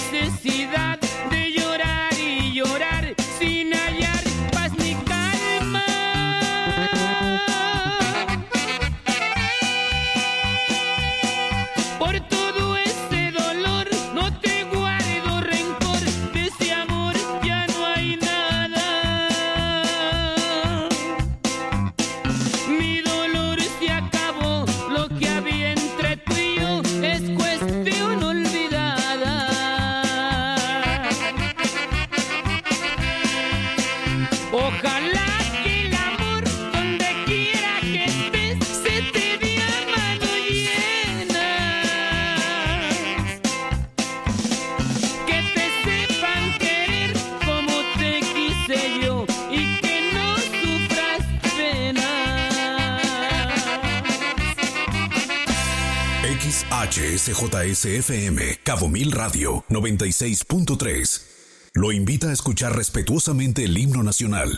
necesidad de llorar y llorar sin hallar paz ni calma. Por todo ese dolor no te guardo rencor, de ese amor ya no hay nada. Mi dolor se acabó, lo que había entre tú y yo es cuestión olvidada. Ojalá que el amor, donde quiera que estés, se te dé a mano llena. Que te sepan querer como te quise yo y que no sufras penas. XHSJSFM, Cabo Mil Radio, 96.3. Lo invita a escuchar respetuosamente el himno nacional.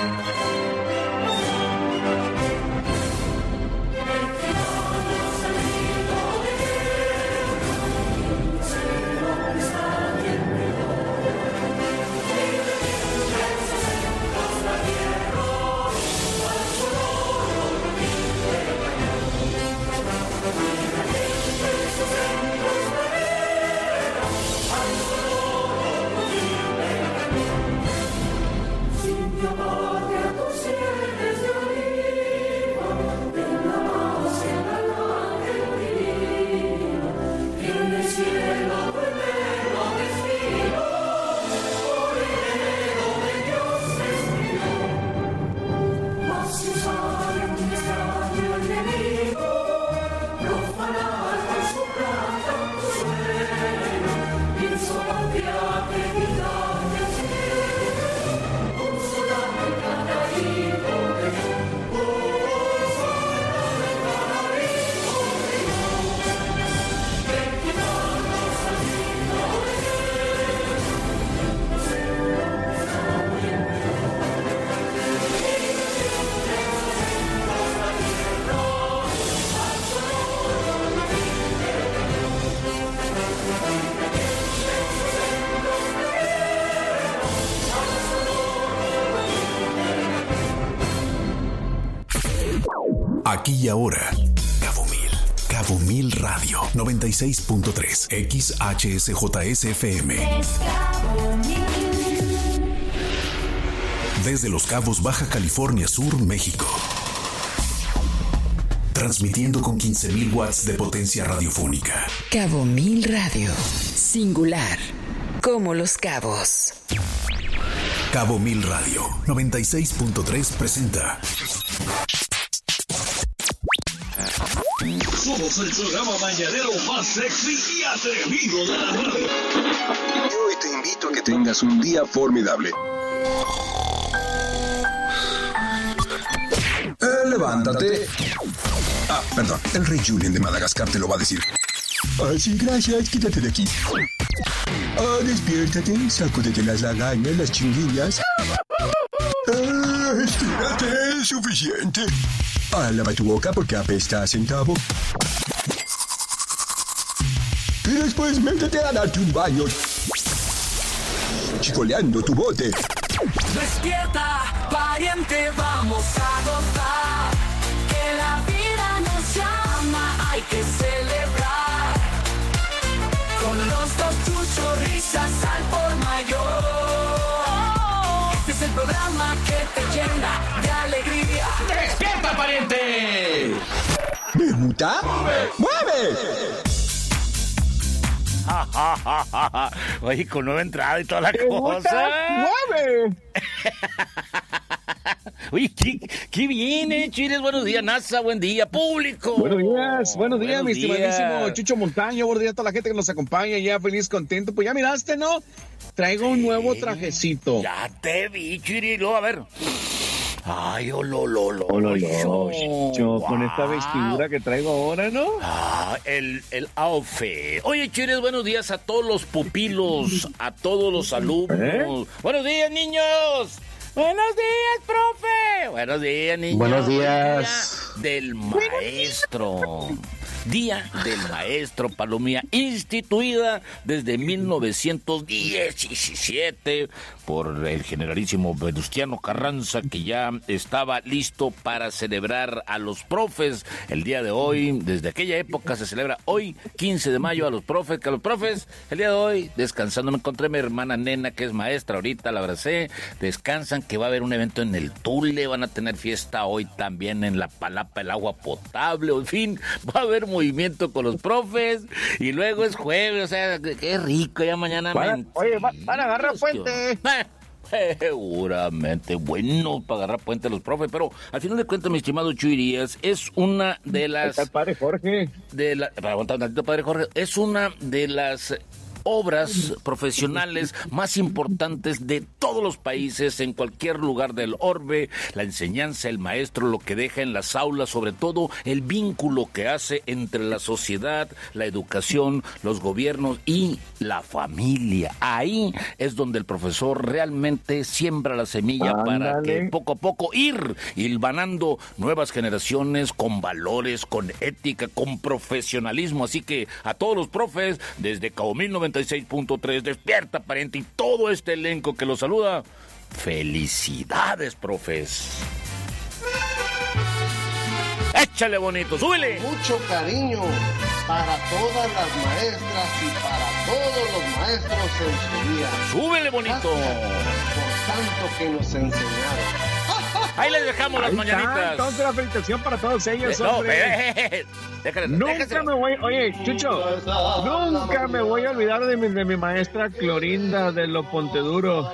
Aquí y ahora, Cabo Mil Radio, 96.3, XHSJSFM. Desde Los Cabos, Baja California Sur, México. Transmitiendo con 15,000 watts de potencia radiofónica. Cabo Mil Radio, singular, como Los Cabos. Cabo Mil Radio, 96.3 presenta. Somos el programa mañanero más sexy y atrevido de la radio. Y hoy te invito a que tengas un día formidable. Levántate. Perdón, el rey Julien de Madagascar te lo va a decir. Sí, gracias, quítate de aquí. Despiértate, sacúdete las lagañas, las chinguillas. Estírate, suficiente. Lava tu boca porque apesta a centavo. Y después métete a darte un baño, chicoleando tu bote. Despierta, pariente, vamos a gozar. Que la vida nos llama, hay que celebrar. Con los dos chuchos, risas al por mayor. Este es el programa que te llena de alegría. ¡Despierta, pariente! ¿Me gusta? ¡Mueve! Oye, con nueva entrada y toda la cosa. ¡Mueve! Oye, ¿qué viene, Chiles? Buenos días, NASA, buen día, público. Buenos días, mi estimadísimo Chucho Montaño, buenos días a toda la gente que nos acompaña, ya feliz, contento. Pues ya miraste, ¿no? Traigo un nuevo trajecito. Ya te vi, Chirilo, a ver. Ay, Yo, con esta vestidura que traigo ahora, ¿no? El outfit. Oye, Chires, buenos días a todos los pupilos, a todos los alumnos. Buenos días, niños. Buenos días, profe. Buenos días, niños. Buenos días. Del maestro. Día del Maestro, Palomía, instituida desde 1917 por el generalísimo Venustiano Carranza, que ya estaba listo para celebrar a los profes. El día de hoy, desde aquella época se celebra hoy, 15 de mayo, a los profes, que a los profes, el día de hoy, descansando. Me encontré a mi hermana Nena, que es maestra ahorita, la abracé, descansan, que va a haber un evento en el Tule, van a tener fiesta hoy también en La Palapa, el agua potable, en fin, va a haber movimiento con los profes, y luego es jueves, o sea, qué rico, ya mañana... Van a agarrar puente. Seguramente, bueno, para agarrar puente a los profes, pero al final de cuentas, mi estimado Chuy Díaz, es una de las... El padre Jorge. Para aguantar un tantito, padre Jorge, es una de las obras profesionales más importantes de todos los países, en cualquier lugar del orbe. La enseñanza, el maestro, lo que deja en las aulas, sobre todo el vínculo que hace entre la sociedad, la educación, los gobiernos y la familia. Ahí es donde el profesor realmente siembra la semilla. Ándale. Para que poco a poco ir hilvanando nuevas generaciones con valores, con ética, con profesionalismo. Así que a todos los profes, desde Cabo 96.3, Despierta Pariente, y todo este elenco que los saluda, felicidades, profes. Échale bonito, súbele. Mucho cariño para todas las maestras y para todos los maestros en su día. Súbele bonito. Gracias por tanto que nos enseñaron. Ahí les dejamos las mañanitas. Entonces la felicitación para todos ellos, hombre. Nunca me voy, oye, Chucho, nunca me voy a olvidar de mi maestra Clorinda de Lo Ponteduro.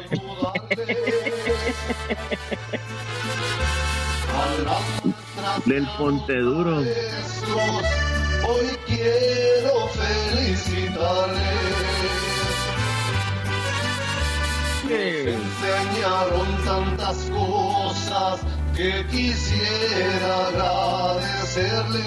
Del Ponteduro. Hoy quiero felicitarles. Me enseñaron tantas cosas que quisiera agradecerles.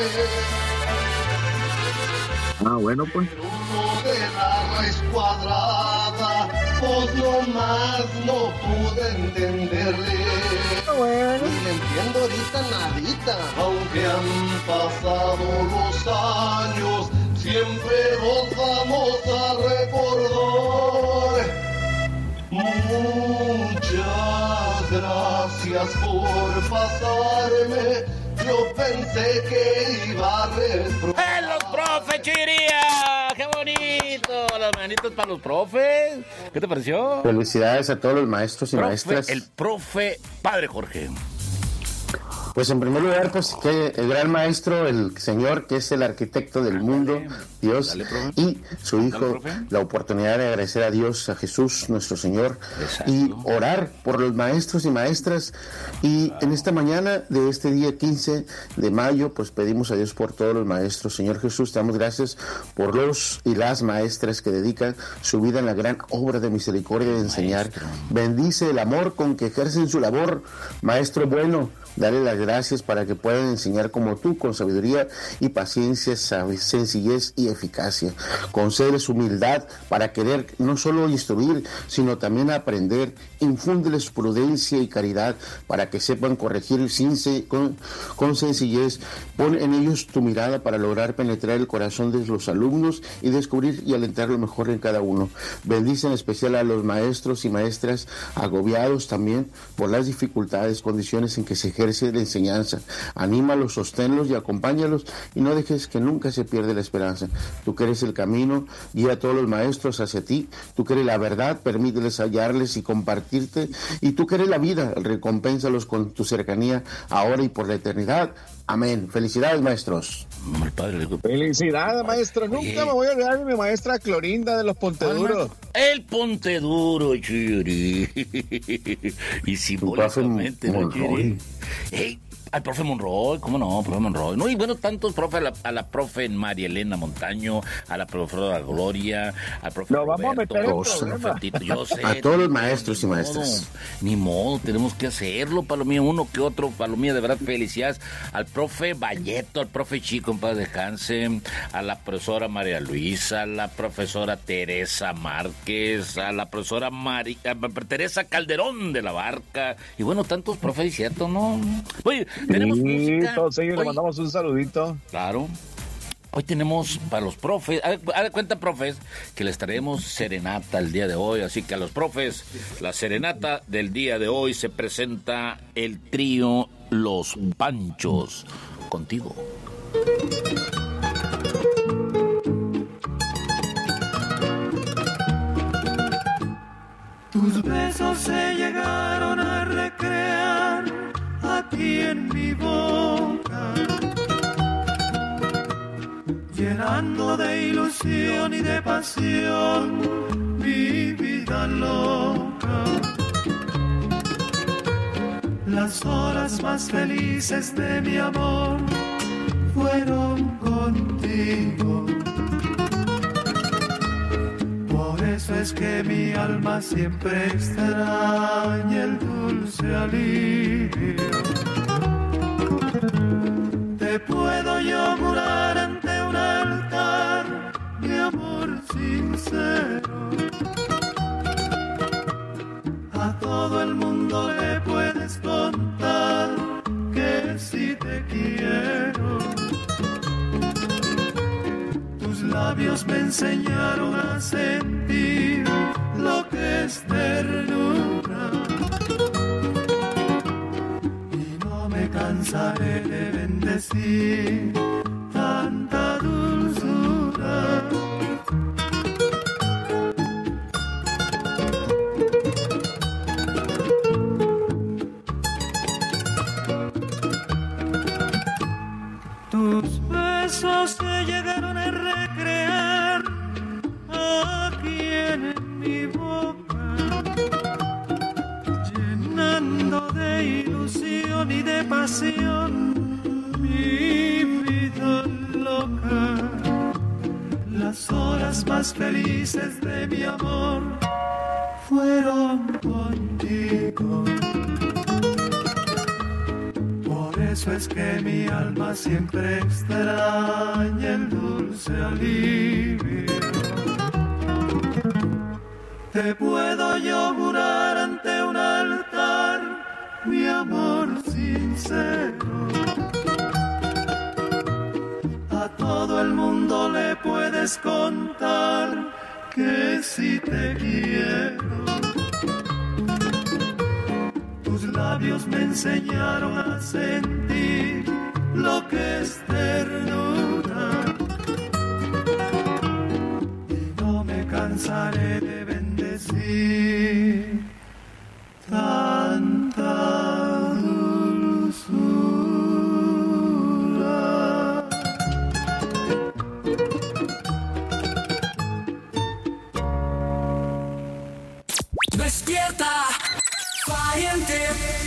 Bueno, pues. Uno de la raíz cuadrada, pues nomás no pude entenderle. Bueno. Ni le entiendo ahorita nadita. Aunque han pasado los años, siempre los vamos a recordar. Muchas gracias por pasarme. Yo pensé que iba a reprobar. ¡Los profes, Chiría! ¡Qué bonito! Las manitos para los profes. ¿Qué te pareció? Felicidades a todos los maestros y maestras. El profe Padre Jorge. Pues en primer lugar, pues que el gran maestro, el Señor, que es el arquitecto del mundo, Dios, y su Hijo, la oportunidad de agradecer a Dios, a Jesús, nuestro Señor, y orar por los maestros y maestras. Y en esta mañana de este día 15 de mayo, pues pedimos a Dios por todos los maestros. Señor Jesús, te damos gracias por los y las maestras que dedican su vida en la gran obra de misericordia de enseñar. Bendice el amor con que ejercen su labor, Maestro bueno. Dale las gracias para que puedan enseñar como tú, con sabiduría y paciencia, sencillez y eficacia. Concédeles humildad para querer no solo instruir, sino también aprender. Infúndeles prudencia y caridad para que sepan corregir con sencillez. Pon en ellos tu mirada para lograr penetrar el corazón de los alumnos y descubrir y alentar lo mejor en cada uno. Bendice en especial a los maestros y maestras agobiados también por las dificultades, condiciones en que se ejerce la enseñanza. Anímalos, sosténlos y acompáñalos, y no dejes que nunca se pierda la esperanza. Tú que eres el camino, guía a todos los maestros hacia ti. Tú que eres la verdad, permíteles hallarles y compartirte. Y tú que eres la vida, recompénsalos con tu cercanía ahora y por la eternidad. Amén. Felicidades, maestros. Felicidades, maestro. Nunca me voy a olvidar de mi maestra Clorinda de Los Ponteduros. El Ponteduro, Chiri. Y simbólicamente, ¿no, Chiri? Hey, al profe Monroy, ¿cómo no? Profe Monroy. No, y bueno, tantos profes, a la profe María Elena Montaño, a la profesora Gloria, al profe Lo vamos Roberto, a meter en problema. yo sé, a todos los maestros y maestras. Ni modo, tenemos que hacerlo, Palomía, uno que otro, Palomía, de verdad, felicidades al profe Valleto, al profe Chico, en paz descanse, a la profesora María Luisa, a la profesora Teresa Márquez, a la profesora Teresa Calderón de la Barca, y bueno, tantos profes, ¿cierto? ¿No? Oye, tenemos música. Todos ellos le mandamos un saludito. Claro. Hoy tenemos para los profes, haz de cuenta, profes, que les traemos serenata el día de hoy. Así que a los profes, la serenata del día de hoy se presenta el trío Los Panchos. Contigo. Tus besos se llegaron a recrear aquí en mi boca, llenando de ilusión y de pasión mi vida loca. Las horas más felices de mi amor fueron contigo. Por eso es que mi alma siempre extraña el dulce alivio. Te puedo yo jurar ante un altar mi amor sincero. A todo el mundo le puedes contar que sí te quiero. Tus labios me enseñaron a sentir lo que es ternura. Y no me cansaré de bendecir tanta dulzura. Tus besos se llegaron a recrear aquí en mi boca, llenando de ilusión y de pasión mi vida loca. Las horas más felices de mi amor fueron contigo. Por eso es que mi alma siempre extraña el dulce alivio. Te puedo yo jurar ante un altar mi amor sincero. A todo el mundo le puedes contar que sí te quiero. Tus labios me enseñaron a sentir lo que es ternura. Y no me cansaré de bendecir tanta dulzura. Despierta, pariente.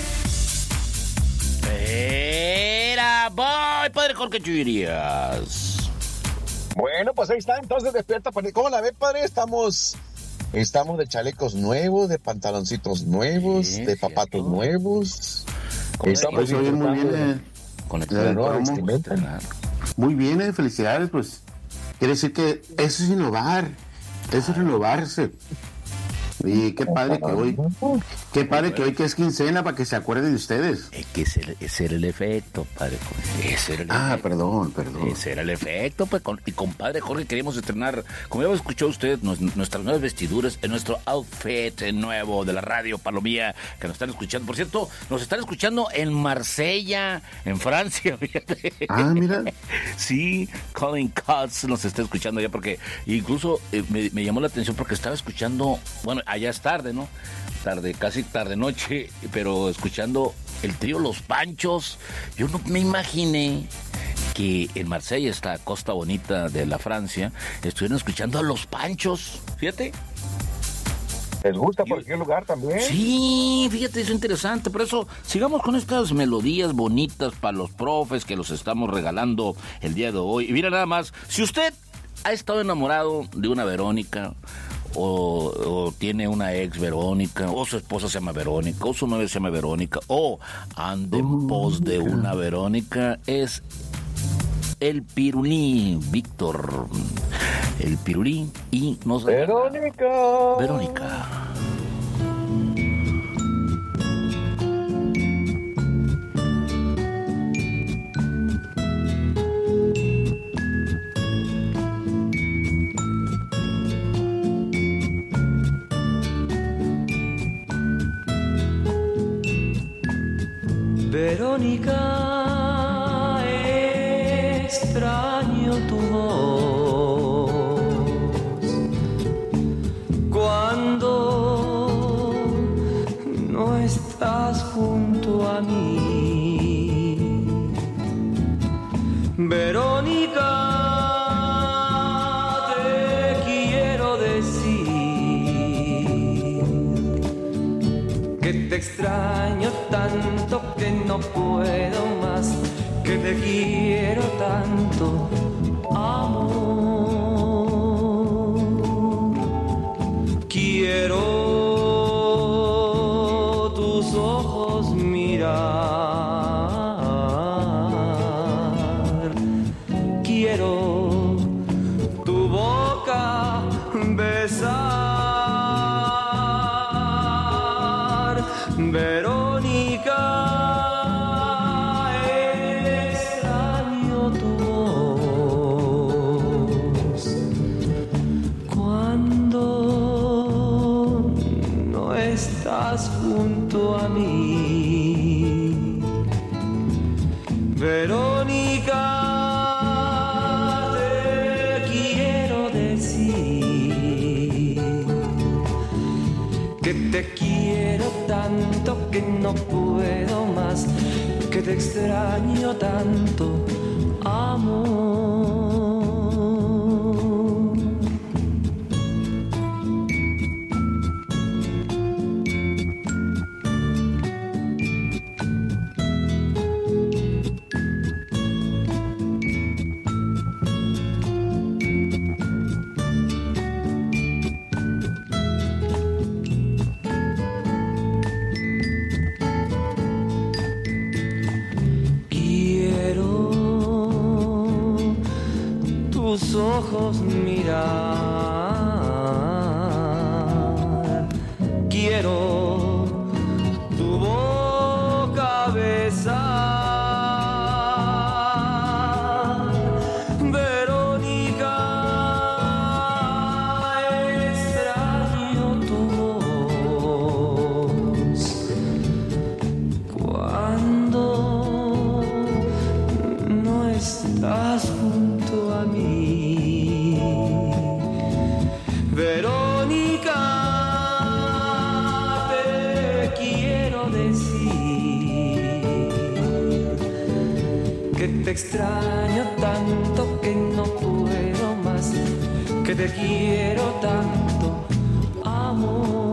Era, voy, padre Jorge Chuirías. Bueno, pues ahí está, entonces despierta. ¿Cómo la ve, padre? Estamos de chalecos nuevos, de pantaloncitos nuevos, sí, de zapatos nuevos. Estamos muy bien, con el nuevo vestimenta. Muy bien, felicidades, pues. Quiere decir que eso es innovar, eso es renovarse. Y qué padre que hoy que es quincena para que se acuerde de ustedes. Es que ese era el efecto, padre Jorge. Perdón. Ese era el efecto, pues. Y con padre Jorge queríamos estrenar, como ya escuchó usted, nuestras nuevas vestiduras, en nuestro outfit nuevo de la radio Palomía, que nos están escuchando. Por cierto, nos están escuchando en Marsella, en Francia, fíjate. Ah, mira. Sí, Colin Cutts nos está escuchando allá, porque incluso me llamó la atención porque estaba escuchando, bueno, allá es tarde, ¿no? Casi tarde noche, pero escuchando el trío Los Panchos. Yo no me imaginé que en Marsella, esta costa bonita de la Francia, estuvieron escuchando a Los Panchos, fíjate. ¿Les gusta por qué lugar también? Sí, fíjate, eso es interesante. Por eso, sigamos con estas melodías bonitas para los profes que los estamos regalando el día de hoy. Y mira nada más, si usted ha estado enamorado de una Verónica, o tiene una ex Verónica, o su esposa se llama Verónica, o su novia se llama Verónica, o anda en pos de una Verónica, es el Pirulí, Víctor, el Pirulí, y nos Verónica. Verónica, extraño tu voz cuando no estás junto a mí. Verónica, te quiero decir que te extraño tanto que no puedo más, que te quiero tanto, amor. Quiero tus ojos mirar, quiero tu boca besar, Verónica. Junto a mí, Verónica, te quiero decir que te quiero tanto que no puedo más, que te extraño tanto, amor. Ojos mirar, quiero tu boca besar, Verónica, extraño tu voz cuando no estás junto a mí. Verónica, te quiero decir que te extraño tanto que no puedo más, que te quiero tanto, amor.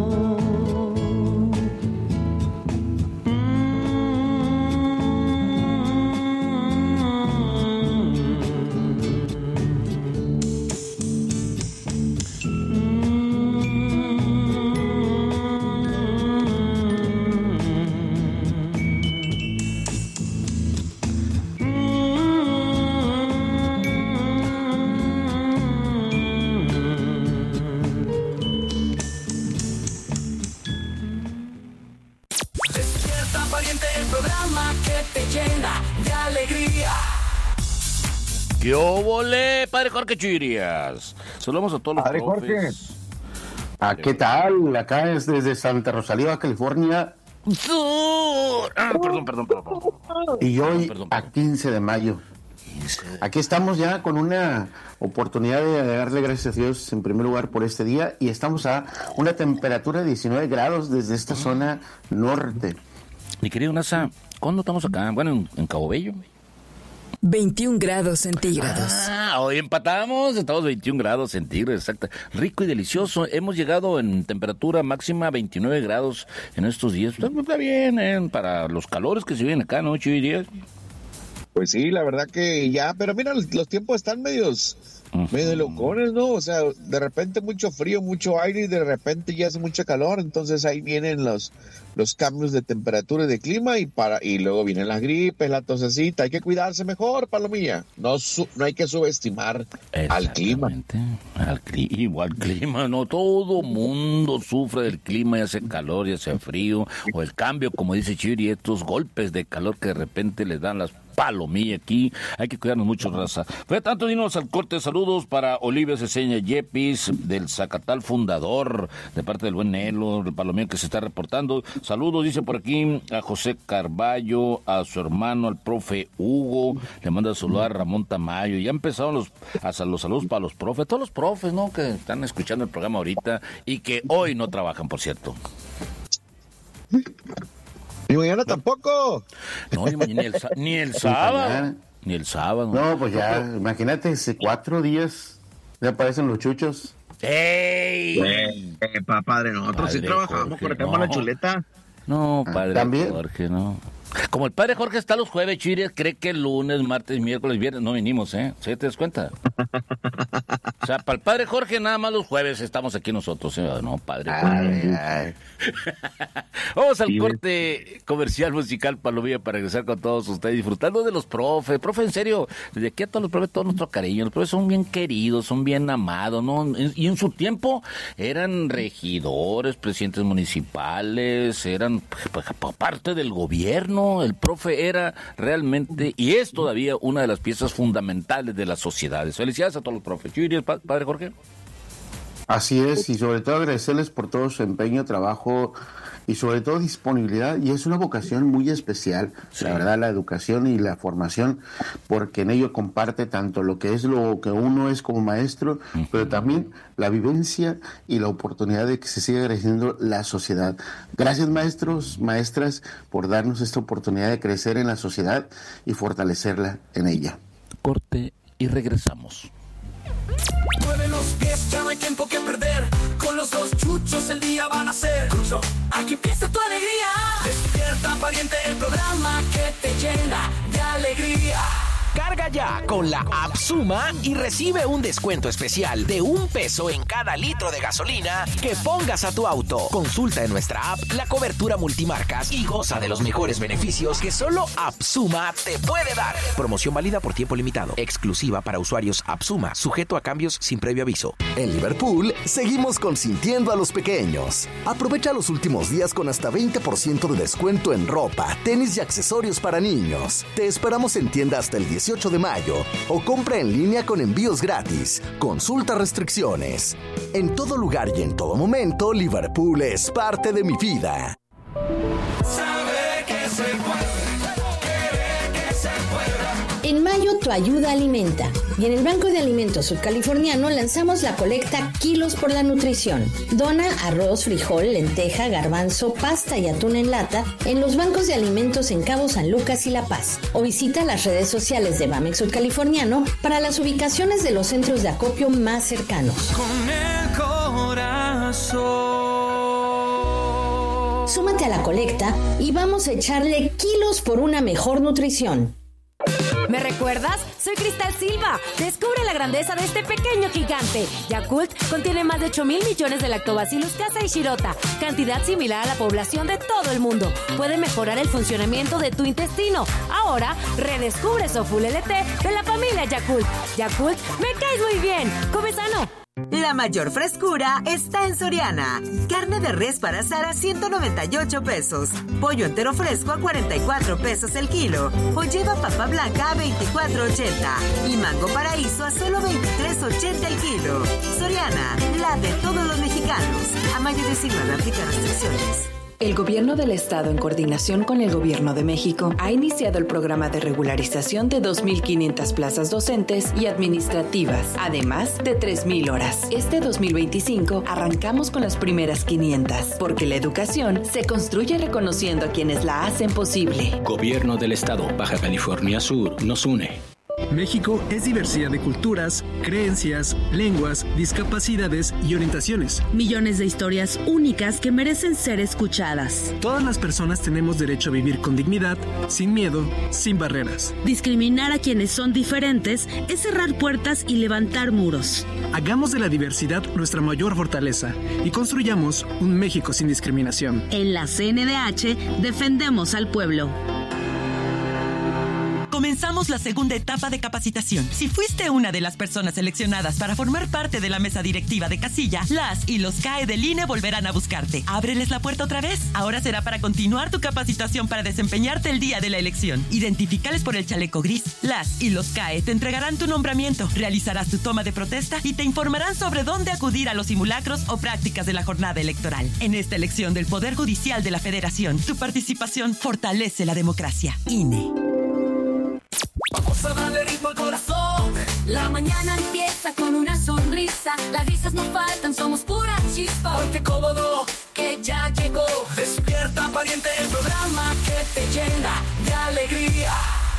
¡Qué óvole, padre Jorge Chirias! Saludamos a todos los padre profes. Jorge. ¿Qué tal? Acá es desde Santa Rosalía, California. Perdón. Y hoy, a 15 de mayo. Aquí estamos ya con una oportunidad de darle gracias a Dios en primer lugar por este día, y estamos a una temperatura de 19 grados desde esta zona norte. Mi querido Nasa, ¿cuándo estamos acá? Bueno, en Cabo Bello. 21 grados centígrados. Hoy empatamos, estamos 21 grados centígrados, exacto. Rico y delicioso. Hemos llegado en temperatura máxima a 29 grados en estos días. Está bien, para los calores que se vienen acá, ¿no, Chirias? Pues sí, la verdad que ya, pero mira, los tiempos están medio locones, ¿no? O sea, de repente mucho frío, mucho aire, y de repente ya hace mucho calor, entonces ahí vienen los cambios de temperatura y de clima, y luego vienen las gripes, la tosecita. Hay que cuidarse mejor, Palomilla. No hay que subestimar al clima. Igual clima, no, todo mundo sufre del clima, ya hace calor, ya hace frío, o el cambio, como dice Chiri, estos golpes de calor que de repente les dan las palomilla aquí. Hay que cuidarnos mucho, raza. Fue tanto, dinos al corte. Saludos para Olivia Ceseña Yepis, del Zacatal fundador, de parte del buen Nelo, el palomilla que se está reportando. Saludos, dice por aquí, a José Carballo, a su hermano, al profe Hugo. Le manda saludar a Ramón Tamayo. Ya empezaron los saludos para los profes, todos los profes, ¿no? Que están escuchando el programa ahorita y que hoy no trabajan, por cierto. Y mañana tampoco. No, ni el sábado. Ni el sábado. No, pues ya, imagínate, 4 días ya aparecen los chuchos. ¡Ey! Padre, nosotros sí trabajamos, por acá en la chuleta. No, padre ¿también? Jorge, no. Como el padre Jorge está los jueves, Chirias, cree que el lunes, martes, miércoles, viernes no venimos, ¿eh? ¿Sí te das cuenta? O sea, para el padre Jorge nada más los jueves estamos aquí nosotros, ¿eh? No, padre Jorge. Vamos al corte comercial musical, Palomilla, para regresar con todos ustedes, disfrutando de los profes. Profe, en serio, desde aquí a todos los profes, todo nuestro cariño. Los profes son bien queridos, son bien amados, ¿no? Y en su tiempo eran regidores, presidentes municipales, eran parte del gobierno. El profe era realmente, y es todavía, una de las piezas fundamentales de las sociedades. Felicidades a todos los profes. ¿Yo diría, padre Jorge? Así es, y sobre todo agradecerles por todo su empeño, trabajo y sobre todo disponibilidad, y es una vocación muy especial, sí. La verdad, la educación y la formación, porque en ello comparte tanto lo que es lo que uno es como maestro, pero también la vivencia y la oportunidad de que se siga creciendo la sociedad. Gracias, maestros, maestras, por darnos esta oportunidad de crecer en la sociedad y fortalecerla en ella. Corte y regresamos. Mueve los pies, ya no hay tiempo que perder. Con los dos chuchos el día van a ser. Aquí empieza tu alegría. Despierta, pariente, el programa que te llena de alegría. Carga ya con la app Suma y recibe un descuento especial de $1 en cada litro de gasolina que pongas a tu auto. Consulta en nuestra app la cobertura multimarcas y goza de los mejores beneficios que solo App Suma te puede dar. Promoción válida por tiempo limitado. Exclusiva para usuarios App Suma. Sujeto a cambios sin previo aviso. En Liverpool seguimos consintiendo a los pequeños. Aprovecha los últimos días con hasta 20% de descuento en ropa, tenis y accesorios para niños. Te esperamos en tienda hasta el 18 de mayo o compra en línea con envíos gratis. Consulta restricciones. En todo lugar y en todo momento, Liverpool es parte de mi vida. Sabe que se puede, quiere que se pueda. En mayo tu ayuda alimenta y en el Banco de Alimentos Sudcaliforniano lanzamos la colecta Kilos por la Nutrición. Dona arroz, frijol, lenteja, garbanzo, pasta y atún en lata en los bancos de alimentos en Cabo San Lucas y La Paz o visita las redes sociales de Bamex Sudcaliforniano para las ubicaciones de los centros de acopio más cercanos. Con el corazón. Súmate a la colecta y vamos a echarle kilos por una mejor nutrición. ¿Me recuerdas? Soy Cristal Silva. Descubre la grandeza de este pequeño gigante. Yakult contiene más de 8,000 millones de Lactobacillus casei shirota, cantidad similar a la población de todo el mundo. Puede mejorar el funcionamiento de tu intestino. Ahora, redescubre Soful LT de la familia Yakult. Yakult, me caes muy bien. Come sano. La mayor frescura está en Soriana. Carne de res para asar a $198. Pollo entero fresco a $44 el kilo. O lleva papa blanca a $24.80. Y mango paraíso a solo $23.80 el kilo. Soriana, la de todos los mexicanos. A mayo 19 aplica restricciones. El Gobierno del Estado, en coordinación con el Gobierno de México, ha iniciado el programa de regularización de 2,500 plazas docentes y administrativas, además de 3,000 horas. Este 2025 arrancamos con las primeras 500, porque la educación se construye reconociendo a quienes la hacen posible. Gobierno del Estado, Baja California Sur, nos une. México es diversidad de culturas, creencias, lenguas, discapacidades y orientaciones. Millones de historias únicas que merecen ser escuchadas. Todas las personas tenemos derecho a vivir con dignidad, sin miedo, sin barreras. Discriminar a quienes son diferentes es cerrar puertas y levantar muros. Hagamos de la diversidad nuestra mayor fortaleza y construyamos un México sin discriminación. En la CNDH defendemos al pueblo. comenzamos la segunda etapa de capacitación. Si fuiste una de las personas seleccionadas para formar parte de la mesa directiva de casilla, las y los CAE del INE volverán a buscarte. Ábreles la puerta otra vez. Ahora será para continuar tu capacitación para desempeñarte el día de la elección. Identifícales por el chaleco gris. Las y los CAE te entregarán tu nombramiento, realizarás tu toma de protesta y te informarán sobre dónde acudir a los simulacros o prácticas de la jornada electoral. En esta elección del Poder Judicial de la Federación, tu participación fortalece la democracia. INE. Vamos a darle ritmo al corazón. La mañana empieza con una sonrisa. Las risas no faltan, somos pura chispa. Ponte cómodo, que ya llegó. Despierta, pariente, el programa que te llena de alegría.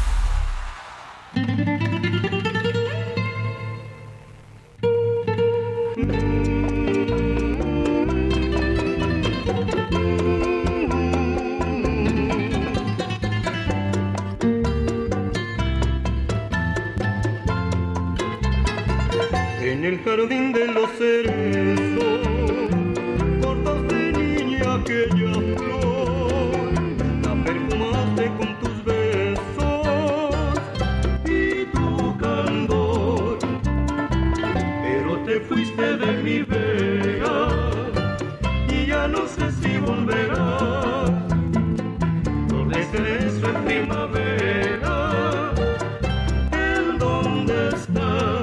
En el jardín de los cerezos, cortaste, niña, aquella flor, la perfumaste con tus besos y tu candor, pero te fuiste de mi vera y ya no sé si volverás. Flor de cerezo en primavera, ¿en dónde estás?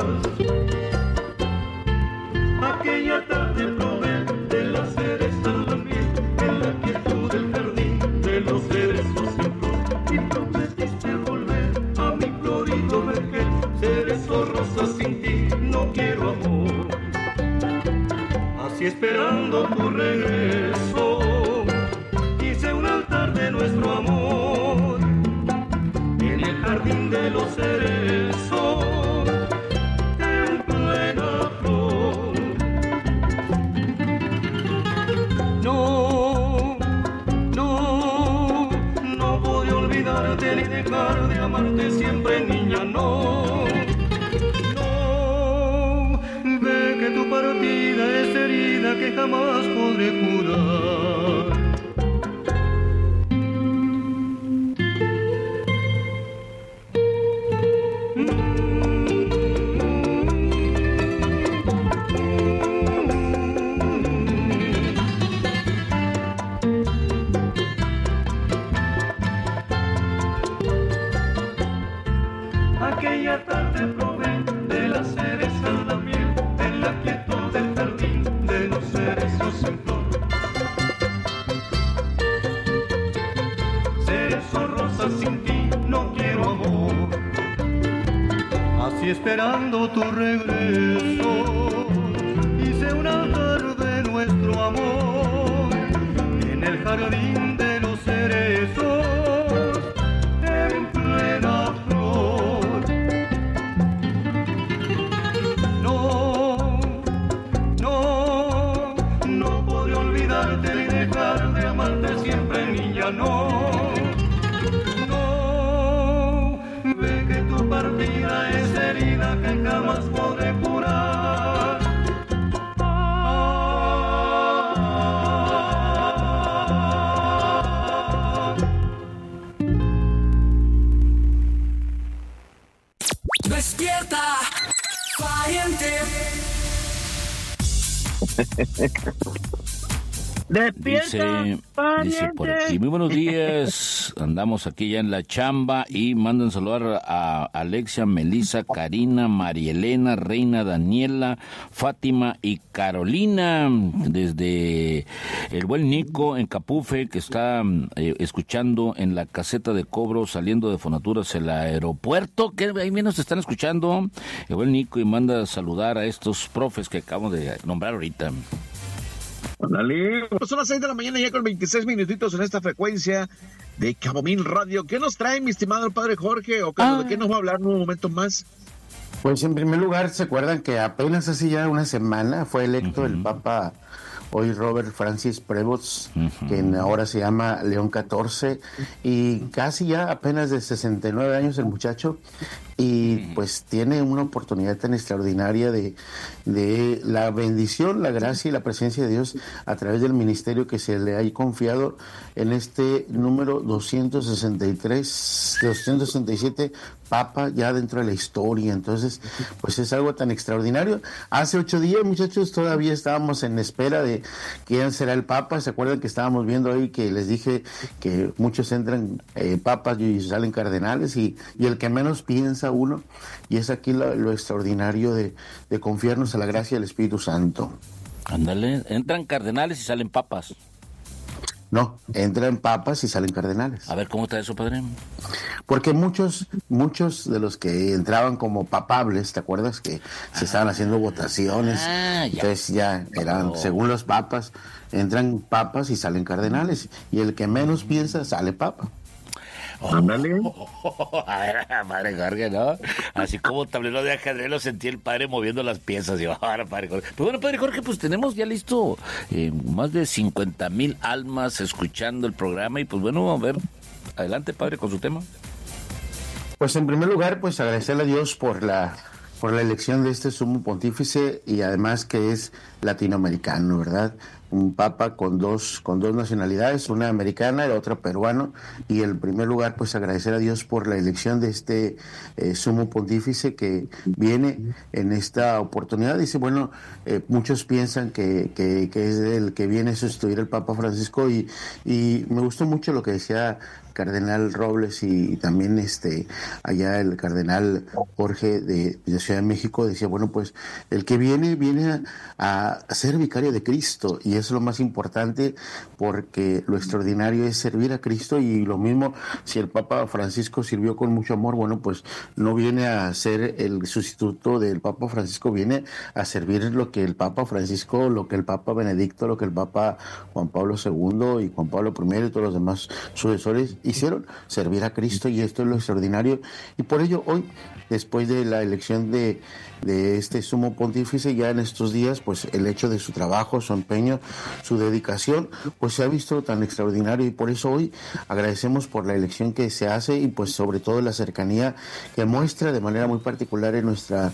Aquella tarde probé de la cereza la miel, en la quietud del jardín de los cerezos en flor, y prometiste volver a mi florido vergel. Cerezo rosa, sin ti no quiero amor, así esperando tu regreso hice un altar de nuestro amor en el jardín de los cerezos. Ni dejar de amarte siempre, niña, no. No, ve que tu partida es herida que jamás podré curar. Aquella tarde probé de la cereza la miel, en la quietud del jardín de los cerezos en flor. Cerezo rosa, sin ti no quiero amor, así esperando tu regreso hice un altar de nuestro amor en el jardín de los cerezos en plena flor. No podré olvidarte ni dejar de amarte siempre, niña, no. Ve que tu partida es herida que jamás podré curar. Despierta, pariente. Dice por aquí, muy buenos días, andamos aquí ya en la chamba y mandan saludar a Alexia, Melissa, Karina, Marielena, Reina, Daniela, Fátima y Carolina, desde el buen Nico en Capufe, que está escuchando en la caseta de cobro saliendo de Fonaturas el aeropuerto, que ahí bien nos están escuchando, el buen Nico, y manda saludar a estos profes que acabamos de nombrar ahorita. Dale. Son las 6 de la mañana ya con 26 minutitos en esta frecuencia de Cabo Mil Radio. ¿Qué nos trae, mi estimado el padre Jorge? ¿O de qué nos va a hablar en un momento más? Pues en primer lugar, ¿se acuerdan que apenas hace ya una semana fue electo el Papa hoy Robert Francis Prevost, quien ahora se llama León XIV, y casi ya apenas de 69 años el muchacho, y pues tiene una oportunidad tan extraordinaria de la bendición, la gracia y la presencia de Dios a través del ministerio que se le ha confiado en este número 267 Papa ya dentro de la historia. Entonces, pues es algo tan extraordinario. Hace 8 días, muchachos, todavía estábamos en espera de quién será el Papa. ¿Se acuerdan que estábamos viendo ahí que les dije que muchos entran papas y salen cardenales y el que menos piensa uno? Y es aquí lo extraordinario de confiarnos a la gracia del Espíritu Santo. Ándale, entran cardenales y salen papas. No, entran papas y salen cardenales. A ver, ¿cómo está eso, padre? Porque muchos de los que entraban como papables, ¿te acuerdas? Que se estaban haciendo votaciones. Entonces ya eran, según los papas, entran papas y salen cardenales. Y el que menos piensa sale papa. Ándale. A ver, padre Jorge, ¿no? Así como tablero de ajedrez lo sentí el padre moviendo las piezas. Yo, ahora, padre Jorge. Pues bueno, padre Jorge, pues tenemos ya listo más de 50,000 almas escuchando el programa. Y pues bueno, a ver, adelante, padre, con su tema. Pues en primer lugar, pues agradecerle a Dios por la elección de este sumo pontífice y además que es latinoamericano, ¿verdad? Un papa con dos nacionalidades, una americana y la otra peruano, y en primer lugar pues agradecer a Dios por la elección de este sumo pontífice que viene en esta oportunidad. Dice, bueno, muchos piensan que es el que viene a sustituir al Papa Francisco y me gustó mucho lo que decía Cardenal Robles y también allá el Cardenal Jorge de Ciudad de México. Decía, bueno, pues el que viene a ser vicario de Cristo, y eso es lo más importante, porque lo extraordinario es servir a Cristo. Y lo mismo, si el Papa Francisco sirvió con mucho amor, bueno, pues no viene a ser el sustituto del Papa Francisco, viene a servir lo que el Papa Francisco, lo que el Papa Benedicto, lo que el Papa Juan Pablo II y Juan Pablo I y todos los demás sucesores hicieron, servir a Cristo, y esto es lo extraordinario. Y por ello hoy, después de la elección de este sumo pontífice, ya en estos días, pues el hecho de su trabajo, su empeño, su dedicación, pues se ha visto tan extraordinario, y por eso hoy agradecemos por la elección que se hace y pues sobre todo la cercanía que muestra de manera muy particular en nuestra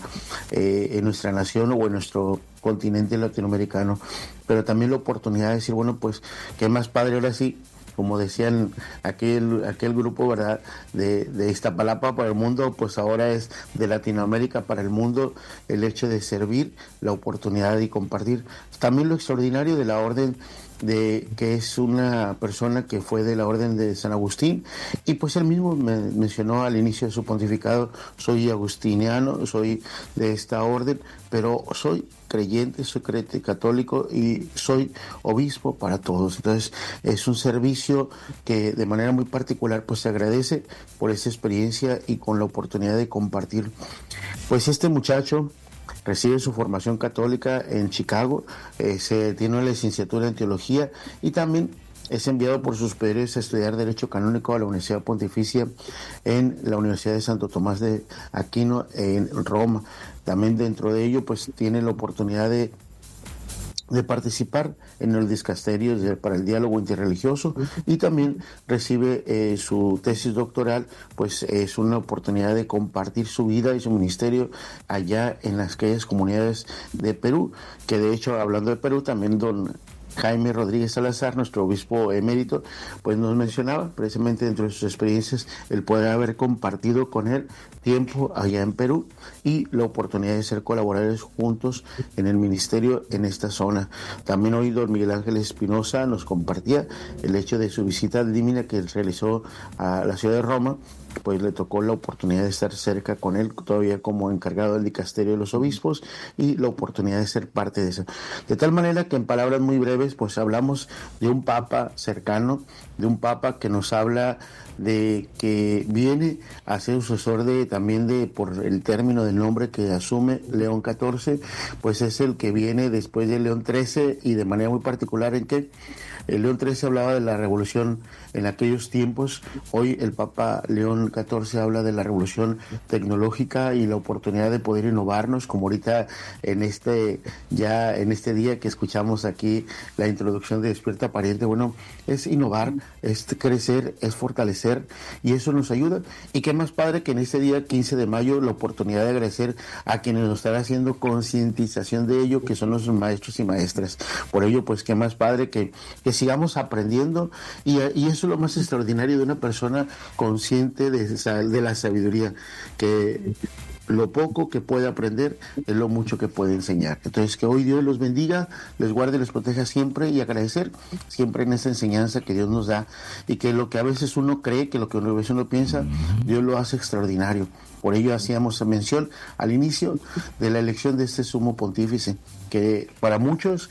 nación o en nuestro continente latinoamericano, pero también la oportunidad de decir, bueno, pues qué más padre ahora sí, como decían aquel grupo, ¿verdad?, de Iztapalapa para el mundo, pues ahora es de Latinoamérica para el mundo, el hecho de servir, la oportunidad de compartir. También lo extraordinario de la orden que es una persona que fue de la orden de San Agustín, y pues él mismo me mencionó al inicio de su pontificado, soy agustiniano, soy de esta orden, pero soy creyente, soy católico y soy obispo para todos. Entonces es un servicio que de manera muy particular pues se agradece por esa experiencia y con la oportunidad de compartir. Pues este muchacho recibe su formación católica en Chicago, tiene una licenciatura en teología y también es enviado por sus superiores a estudiar Derecho Canónico a la Universidad Pontificia en la Universidad de Santo Tomás de Aquino en Roma. También dentro de ello pues tiene la oportunidad de participar en el dicasterio para el diálogo interreligioso y también recibe su tesis doctoral, pues es una oportunidad de compartir su vida y su ministerio allá en aquellas comunidades de Perú, que de hecho, hablando de Perú, también don Jaime Rodríguez Salazar, nuestro obispo emérito, pues nos mencionaba precisamente dentro de sus experiencias el poder haber compartido con él tiempo allá en Perú y la oportunidad de ser colaboradores juntos en el ministerio en esta zona. También hoy don Miguel Ángel Espinosa nos compartía el hecho de su visita divina que él realizó a la ciudad de Roma, pues le tocó la oportunidad de estar cerca con él, todavía como encargado del dicasterio de los obispos, y la oportunidad de ser parte de eso. De tal manera que en palabras muy breves, pues hablamos de un papa cercano, de un papa que nos habla de que viene a ser sucesor por el término del nombre que asume León XIV, pues es el que viene después de León XIII, y de manera muy particular en que el León XIII hablaba de la revolución en aquellos tiempos. Hoy el Papa León Juan 14 habla de la revolución tecnológica y la oportunidad de poder innovarnos, como ahorita en este día que escuchamos aquí la introducción de Despierta Pariente. Bueno, es innovar, es crecer, es fortalecer, y eso nos ayuda. Y qué más padre que en este día 15 de mayo la oportunidad de agradecer a quienes nos están haciendo concientización de ello, que son los maestros y maestras. Por ello, pues qué más padre que sigamos aprendiendo, y eso es lo más extraordinario de una persona consciente de la sabiduría, que lo poco que puede aprender es lo mucho que puede enseñar. Entonces, que hoy Dios los bendiga, les guarde, les proteja siempre, y agradecer siempre en esa enseñanza que Dios nos da, y que lo que a veces uno cree, que lo que a veces uno piensa, Dios lo hace extraordinario. Por ello hacíamos mención al inicio de la elección de este sumo pontífice, que para muchos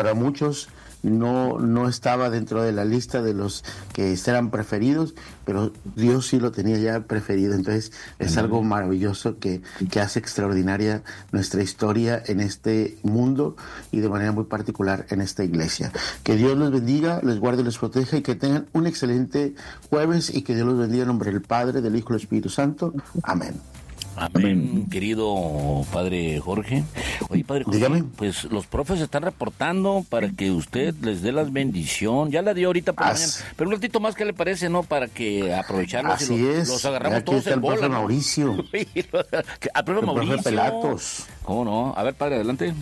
no estaba dentro de la lista de los que eran preferidos, pero Dios sí lo tenía ya preferido. Entonces es algo maravilloso que hace extraordinaria nuestra historia en este mundo, y de manera muy particular en esta iglesia. Que Dios los bendiga, les guarde y les proteja, y que tengan un excelente jueves, y que Dios los bendiga en nombre del Padre, del Hijo y del Espíritu Santo. Amén. Amén, querido padre Jorge. Oye, padre Jorge, dígame. Pues los profes están reportando para que usted les dé las bendición. Ya la dio ahorita por mañana, pero un ratito más, ¿qué le parece, no? Para que aprovecharlos. Así y es. Los agarramos todos en bola. El Mauricio. Al profe Mauricio. El profe Pelatos. ¿Cómo no? A ver, padre, adelante.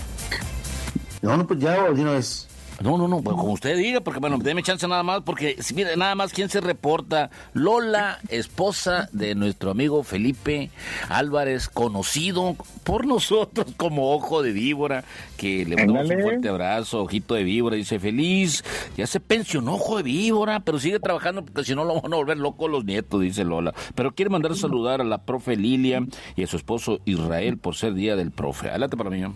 No, pues ya, de una vez. No, pues como usted diga, porque bueno, déme chance nada más, porque mire, nada más, ¿quién se reporta? Lola, esposa de nuestro amigo Felipe Álvarez, conocido por nosotros como Ojo de Víbora, que le mandamos un fuerte abrazo, Ojito de Víbora. Dice, feliz, ya se pensionó Ojo de Víbora, pero sigue trabajando porque si no lo van a volver loco los nietos, dice Lola. Pero quiere mandar a saludar a la profe Lilia y a su esposo Israel por ser día del profe. Adelante para mí.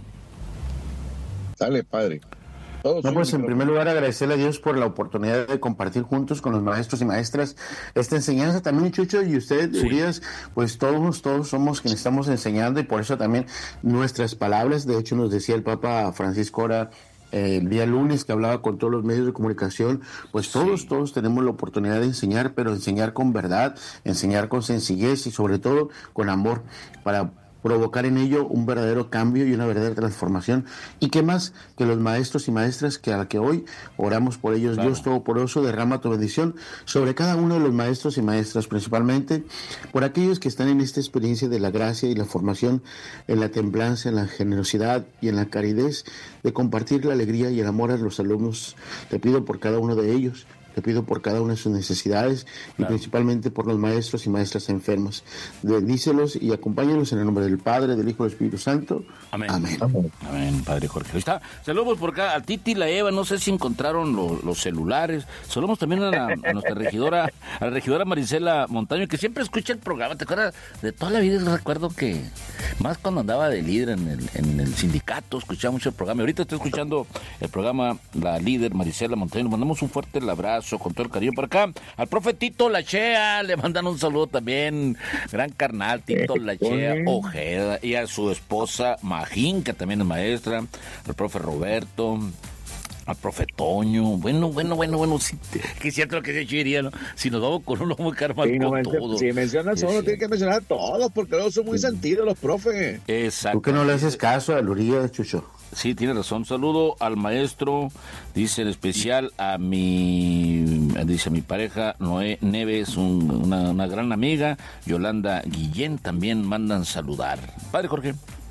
Dale, padre. No, pues en primer lugar agradecerle a Dios por la oportunidad de compartir juntos con los maestros y maestras esta enseñanza. También Chucho y usted, Urias, pues todos somos quienes estamos enseñando, y por eso también nuestras palabras. De hecho, nos decía el Papa Francisco ahora el día lunes, que hablaba con todos los medios de comunicación, pues todos tenemos la oportunidad de enseñar, pero enseñar con verdad, enseñar con sencillez y sobre todo con amor, para provocar en ello un verdadero cambio y una verdadera transformación. Y qué más que los maestros y maestras que a la que hoy oramos por ellos. Claro. Dios Todopoderoso, derrama tu bendición sobre cada uno de los maestros y maestras, principalmente por aquellos que están en esta experiencia de la gracia y la formación, en la templanza, en la generosidad y en la caridad de compartir la alegría y el amor a los alumnos. Te pido por cada uno de ellos. Te pido por cada una de sus necesidades, y principalmente por los maestros y maestras enfermos. Bendícelos y acompáñalos en el nombre del Padre, del Hijo y del Espíritu Santo. Amén. Amén. Amén, padre Jorge. Ahí está. Saludos por acá a Titi y la Eva. No sé si encontraron los celulares. Saludos también a nuestra regidora, a la regidora Marisela Montaño, que siempre escucha el programa. ¿Te acuerdas? De toda la vida recuerdo que, más cuando andaba de líder en el sindicato, escuchaba mucho el programa. Ahorita estoy escuchando el programa, la líder Marisela Montaño. Le mandamos un fuerte abrazo con todo el cariño por acá. Al profe Tito Lachea le mandan un saludo también, gran carnal Tito Lachea Ojeda, y a su esposa Magín, que también es maestra, al profe Roberto, al profe Toño. Bueno, sí, que es cierto lo que se diría, ¿no? Si nos vamos con uno, vamos a quedar mal con todo. Si mencionas uno, tiene que mencionar a todos, porque luego son muy sentidos los profes. Exacto. Tú que no le haces caso a Luría, Chucho. Sí, tiene razón. Saludo al maestro, dice en especial a mi pareja Noé Neves, una gran amiga, Yolanda Guillén, también mandan saludar. Padre Jorge.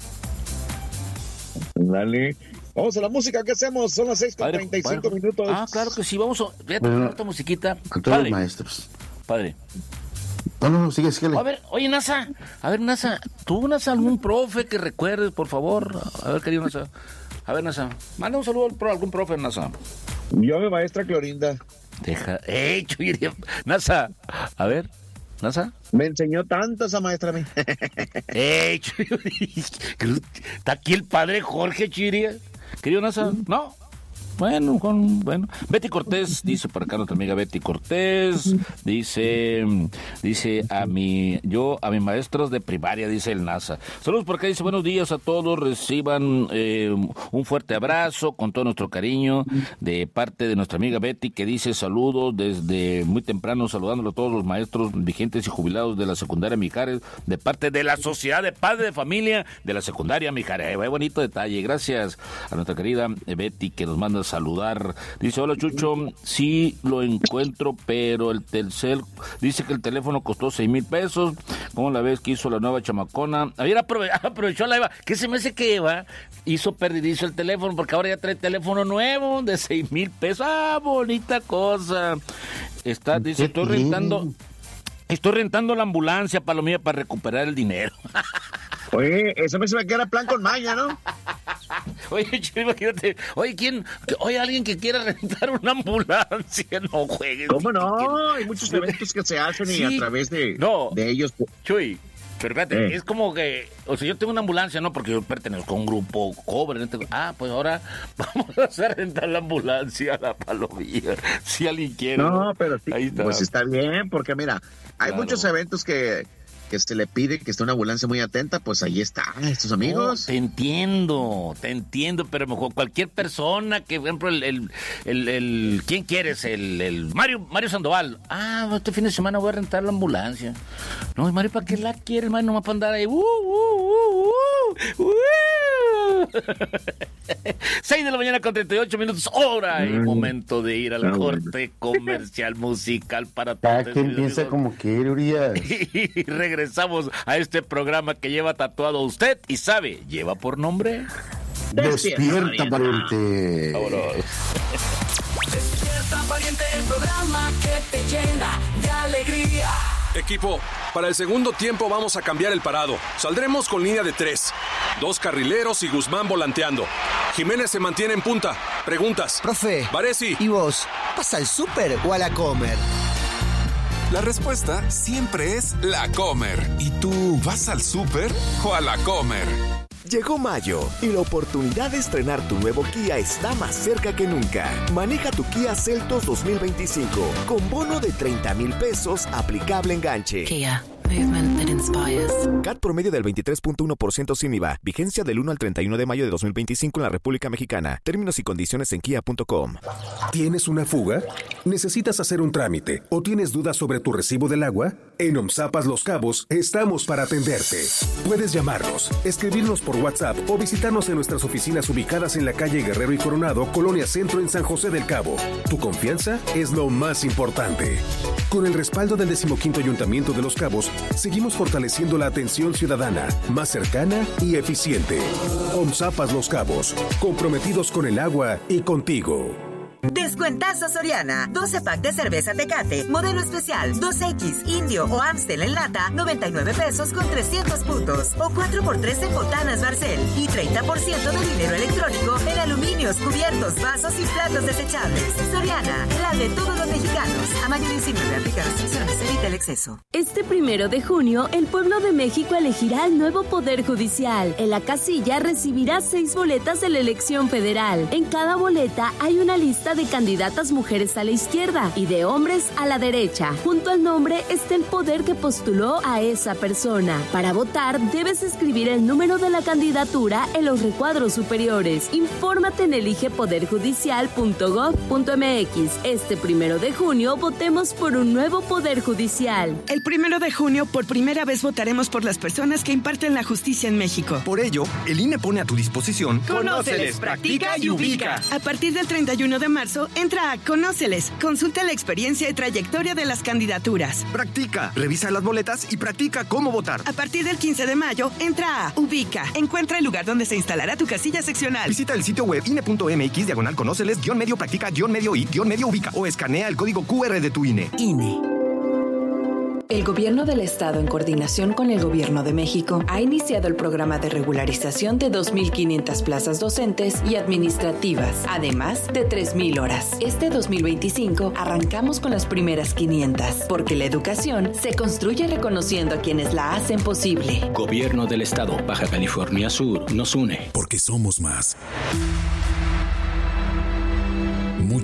Dale. Vamos a la música, ¿qué hacemos? Son las 6:35 minutos. Ah, claro que sí, vamos a... Fíjate, una musiquita. Con todos los maestros. Padre. No, sigue. A ver, oye, Nasa, ¿tú, Nasa, algún profe que recuerdes, por favor? A ver, querido Nasa. A ver, Nasa, manda un saludo a algún profe, Nasa. Yo, mi maestra Clorinda. Nasa, a ver, Nasa. Me enseñó tanto esa maestra a mí. Está aquí el padre Jorge, Chiria. Querido Nasa, ¿no? Bueno. Betty Cortés, dice por acá nuestra amiga Betty Cortés, dice a mis maestros de primaria, dice el NASA. Saludos por acá, dice buenos días a todos, reciban un fuerte abrazo con todo nuestro cariño de parte de nuestra amiga Betty, que dice saludos desde muy temprano, saludándolo a todos los maestros vigentes y jubilados de la secundaria Mijares, de parte de la Sociedad de Padres de Familia de la secundaria Mijares. Bonito detalle, gracias a nuestra querida Betty que nos manda a saludar. Dice, hola Chucho, sí lo encuentro, pero el Telcel dice que el teléfono costó 6,000 pesos. ¿Cómo la ves que hizo la nueva chamacona? Ayer aprovechó la Eva, que se me hace que Eva hizo perdidizo el teléfono, porque ahora ya trae teléfono nuevo de 6,000 pesos. Bonita cosa. Dice, estoy rentando la ambulancia, Palomilla, para recuperar el dinero. Oye, eso me suena que era plan con maña, ¿no? Oye, imagínate, alguien que quiera rentar una ambulancia, no juegues. ¿Cómo no? Hay muchos eventos que se hacen y a través de ellos. Chuy, pero fíjate, es como que, o sea, yo tengo una ambulancia, no, porque yo pertenezco a un grupo cobre. Pues ahora vamos a rentar la ambulancia a la Palomilla, si alguien quiere. No, pero sí, pues está bien, porque mira, hay muchos eventos que se le pide que esté una ambulancia muy atenta, pues ahí están estos amigos. No, te entiendo, pero mejor cualquier persona que, por ejemplo, ¿quién quieres? El Mario Sandoval. Este fin de semana voy a rentar la ambulancia. No, Mario, ¿para qué la quiere, Mario? Nomás para andar ahí. 6 de la mañana con 38 minutos, hora y momento de ir al corte comercial musical para todos. Cada quien piensa como quiere, Urias. Y regresamos a este programa que lleva tatuado a usted y sabe, lleva por nombre Despierta, pariente. Vámonos. Despierta, pariente, el programa que te llena de alegría. Equipo, para el segundo tiempo vamos a cambiar el parado. Saldremos con línea de 3. 2 carrileros y Guzmán volanteando. Jiménez se mantiene en punta. Preguntas. Profe. Baresi. ¿Y vos? ¿Vas al súper o a la Comer? La respuesta siempre es la Comer. ¿Y tú vas al súper o a la Comer? Llegó mayo y la oportunidad de estrenar tu nuevo Kia está más cerca que nunca. Maneja tu Kia Seltos 2025 con bono de 30,000 pesos aplicable enganche. Kia. Movement that inspires. CAT promedio del 23.1% sin IVA. Vigencia del 1 al 31 de mayo de 2025 en la República Mexicana. Términos y condiciones en kia.com. ¿Tienes una fuga? ¿Necesitas hacer un trámite? ¿O tienes dudas sobre tu recibo del agua? En OMSAPAS Los Cabos estamos para atenderte. Puedes llamarnos, escribirnos por WhatsApp o visitarnos en nuestras oficinas ubicadas en la calle Guerrero y Coronado, Colonia Centro en San José del Cabo. Tu confianza es lo más importante. Con el respaldo del 15º Ayuntamiento de Los Cabos, seguimos fortaleciendo la atención ciudadana, más cercana y eficiente. OMSAPAS Los Cabos, comprometidos con el agua y contigo. Descuentazo Soriana. 12 pack de cerveza Tecate, modelo especial, 2X, Indio o Amstel en lata, 99 pesos con 300 puntos. O 4x3 en botanas Barcel. Y 30% de dinero electrónico en aluminios, cubiertos, vasos y platos desechables. Soriana, la de todos los mexicanos. A mayo 19, aplica restricciones, evita el exceso. Este 1 de junio, el pueblo de México elegirá el nuevo Poder Judicial. En la casilla recibirá 6 boletas de la elección federal. En cada boleta hay una lista de candidatas mujeres a la izquierda y de hombres a la derecha. Junto al nombre está el poder que postuló a esa persona. Para votar, debes escribir el número de la candidatura en los recuadros superiores. Infórmate en eligepoderjudicial.gov.mx. Este 1 de junio, votemos por un nuevo Poder Judicial. El 1 de junio, por primera vez votaremos por las personas que imparten la justicia en México. Por ello, el INE pone a tu disposición Conóceles, practica y ubica. A partir del 31 de marzo, entra a Conóceles. Consulta la experiencia y trayectoria de las candidaturas. Practica, revisa las boletas y practica cómo votar. A partir del 15 de mayo, entra a Ubica. Encuentra el lugar donde se instalará tu casilla seccional. Visita el sitio web ine.mx/conóceles-medio i-medio ubica o escanea el código QR de tu INE. INE. El Gobierno del Estado, en coordinación con el Gobierno de México, ha iniciado el programa de regularización de 2,500 plazas docentes y administrativas, además de 3,000 horas. Este 2025 arrancamos con las primeras 500, porque la educación se construye reconociendo a quienes la hacen posible. Gobierno del Estado, Baja California Sur, nos une. Porque somos más.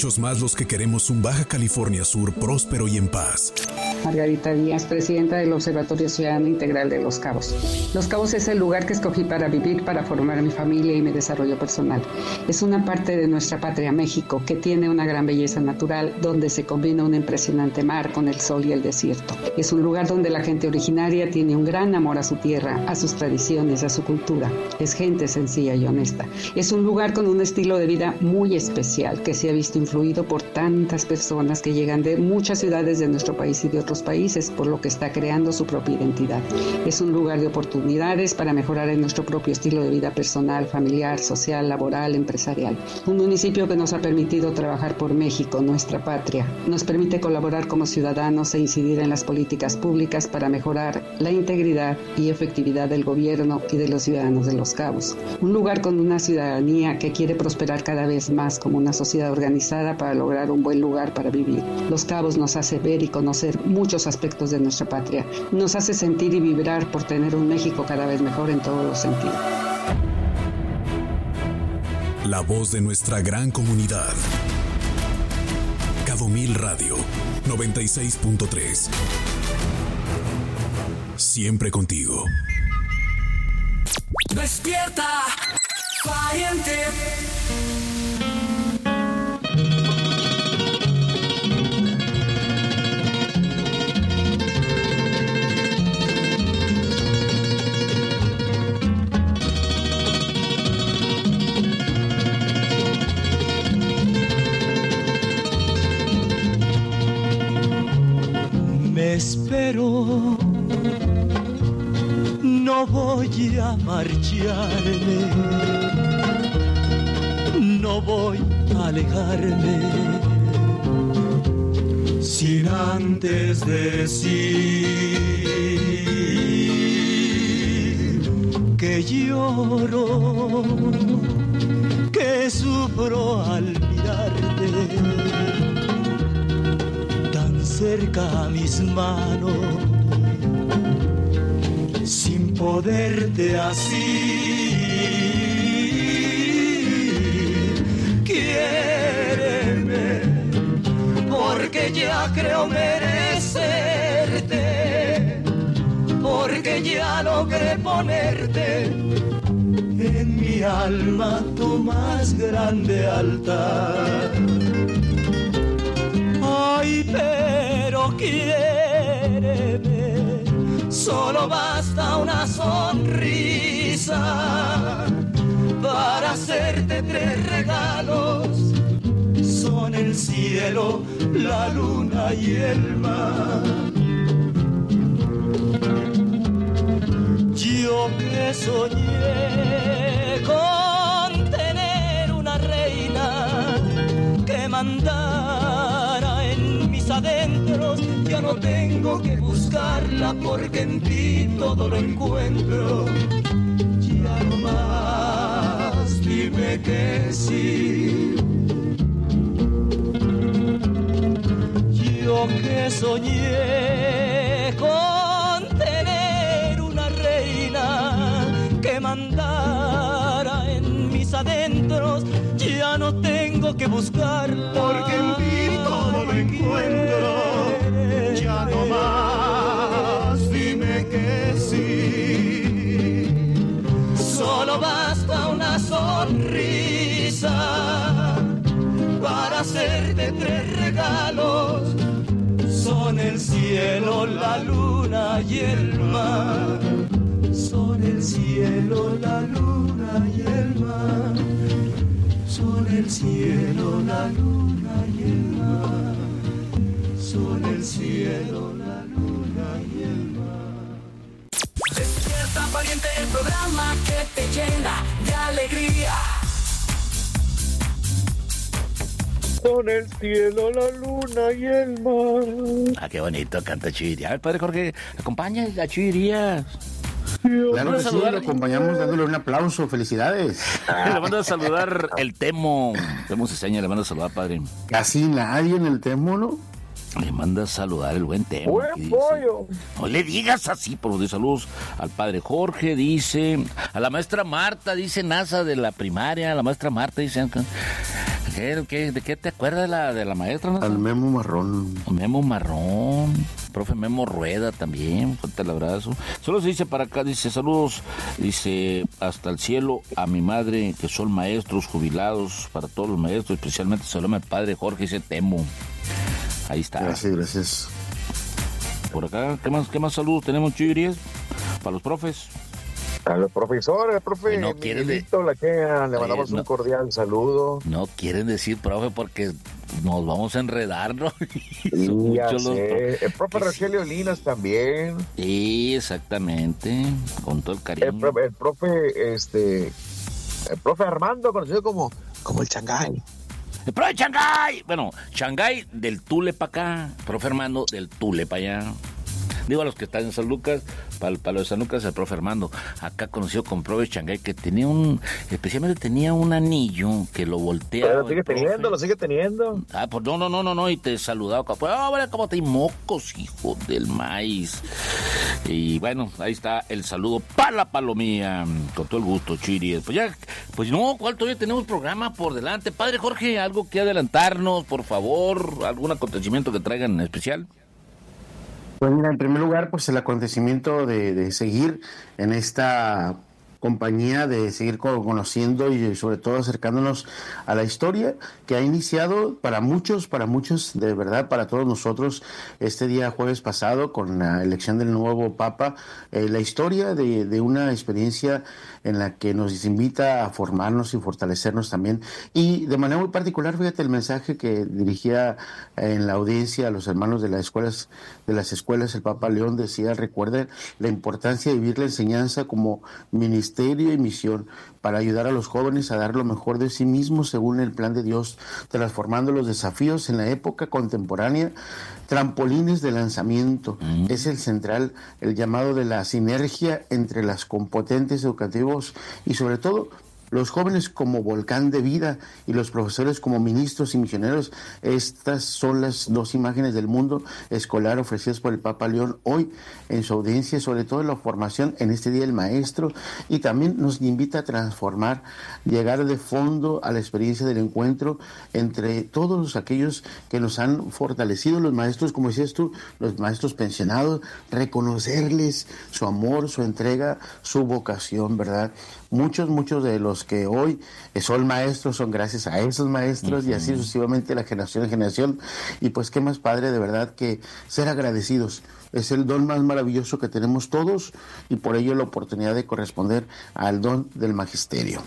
muchos más los que queremos un Baja California Sur próspero y en paz. Margarita Díaz, presidenta del Observatorio Ciudadano Integral de Los Cabos. Los Cabos es el lugar que escogí para vivir, para formar mi familia y mi desarrollo personal. Es una parte de nuestra patria, México, que tiene una gran belleza natural, donde se combina un impresionante mar con el sol y el desierto. Es un lugar donde la gente originaria tiene un gran amor a su tierra, a sus tradiciones, a su cultura. Es gente sencilla y honesta. Es un lugar con un estilo de vida muy especial, que se ha visto influido por tantas personas que llegan de muchas ciudades de nuestro país y de otros países, por lo que está creando su propia identidad. Es un lugar de oportunidades para mejorar en nuestro propio estilo de vida personal, familiar, social, laboral, empresarial. Un municipio que nos ha permitido trabajar por México, nuestra patria. Nos permite colaborar como ciudadanos e incidir en las políticas públicas para mejorar la integridad y efectividad del gobierno y de los ciudadanos de Los Cabos. Un lugar con una ciudadanía que quiere prosperar cada vez más como una sociedad organizada para lograr un buen lugar para vivir. Los Cabos nos hace ver y conocer muchos aspectos de nuestra patria. Nos hace sentir y vibrar por tener un México cada vez mejor en todos los sentidos. La voz de nuestra gran comunidad. Cabo Mil Radio 96.3. Siempre contigo. Despierta, pariente. Me espero, no voy a marcharme, no voy a alejarme, sin antes decir que lloro, que sufro al mirarte cerca a mis manos, sin poderte así. Quiéreme, porque ya creo merecerte, porque ya logré ponerte en mi alma tu más grande altar. Ay, pero quiéreme, solo basta una sonrisa para hacerte 3 regalos. Son el cielo, la luna y el mar. Yo que soñé con tener una reina que mandara en mis adentros, ya no tengo que buscarla porque en ti todo lo encuentro. Ya no más, dime que sí. Yo que soñé con tener una reina que mandara en mis adentros, ya no tengo que buscarla porque en ti todo lo encuentro. Ya no más, dime que sí. Solo basta una sonrisa para hacerte 3 regalos. Son el cielo, la luna y el mar. Son el cielo, la luna y el mar. Son el cielo, la luna y el mar. Son el cielo, la luna y el mar. Despierta, pariente, el programa que te llena de alegría. Son el cielo, la luna y el mar. Ah, qué bonito canta Chuy. A ver, padre Jorge, acompaña a Chuy. Claro que sí, lo acompañamos dándole un aplauso, felicidades. Le mando a saludar el Temo Ciseña, le mando a saludar, padre. Casi nadie en el Temo, ¿no? Le manda a saludar el buen Temo. ¡Buen pollo! No le digas así, por de saludos al padre Jorge, dice, a la maestra Marta, dice NASA de la primaria, la maestra Marta dice, ¿De qué te acuerdas de la maestra? ¿No? Al Memo Marrón. Memo Marrón, profe Memo Rueda también, fuerte el abrazo. Solo se dice para acá, dice, saludos, dice, hasta el cielo a mi madre, que son maestros jubilados, para todos los maestros, especialmente saludos al padre Jorge, dice Temo. Ahí está. Gracias. Por acá, ¿qué más saludos tenemos, Chigris? Para los profes. A los profesores, profe, no quieren le mandamos un cordial saludo. No quieren decir, profe, porque nos vamos a enredar, ¿no? Sí, ya sé. El profe Rogelio Linas también. Sí, exactamente, con todo el cariño. El profe Armando, conocido como el Changay. ¡El profe Changay! Bueno, Changay del Tule para acá, profe Armando del Tule para allá. Digo a los que están en San Lucas, para los de San Lucas, el profe Armando, acá conocido como profe Changay, que especialmente tenía un anillo que lo volteaba. Pero lo sigue teniendo. Ah, pues no, y te saludaba, pues, ¿cómo te hay mocos, hijo del maíz? Y bueno, ahí está el saludo para la palomía, con todo el gusto, Chiri. ¿Cuál todavía tenemos programa por delante? Padre Jorge, ¿algo que adelantarnos, por favor? ¿Algún acontecimiento que traigan en especial? Pues mira, en primer lugar, pues el acontecimiento de seguir en esta compañía, de seguir conociendo y sobre todo acercándonos a la historia que ha iniciado para muchos, de verdad, para todos nosotros, este día jueves pasado con la elección del nuevo Papa, la historia de una experiencia en la que nos invita a formarnos y fortalecernos también. Y de manera muy particular, fíjate el mensaje que dirigía en la audiencia a los hermanos de las escuelas, el Papa León decía: recuerden la importancia de vivir la enseñanza como ministerio y misión para ayudar a los jóvenes a dar lo mejor de sí mismos según el plan de Dios, transformando los desafíos en la época contemporánea, trampolines de lanzamiento. Es el central, el llamado de la sinergia entre las competentes educativos y sobre todo los jóvenes como volcán de vida y los profesores como ministros y misioneros. Estas son las dos imágenes del mundo escolar ofrecidas por el Papa León hoy en su audiencia, sobre todo en la formación en este Día del Maestro, y también nos invita a transformar, llegar de fondo a la experiencia del encuentro entre todos aquellos que nos han fortalecido, los maestros, como decías tú, los maestros pensionados, reconocerles su amor, su entrega, su vocación, ¿verdad? Muchos de los que hoy son maestros son gracias a esos maestros, y así sucesivamente, la generación en generación. Y pues qué más padre de verdad que ser agradecidos. Es el don más maravilloso que tenemos todos, y por ello la oportunidad de corresponder al don del magisterio.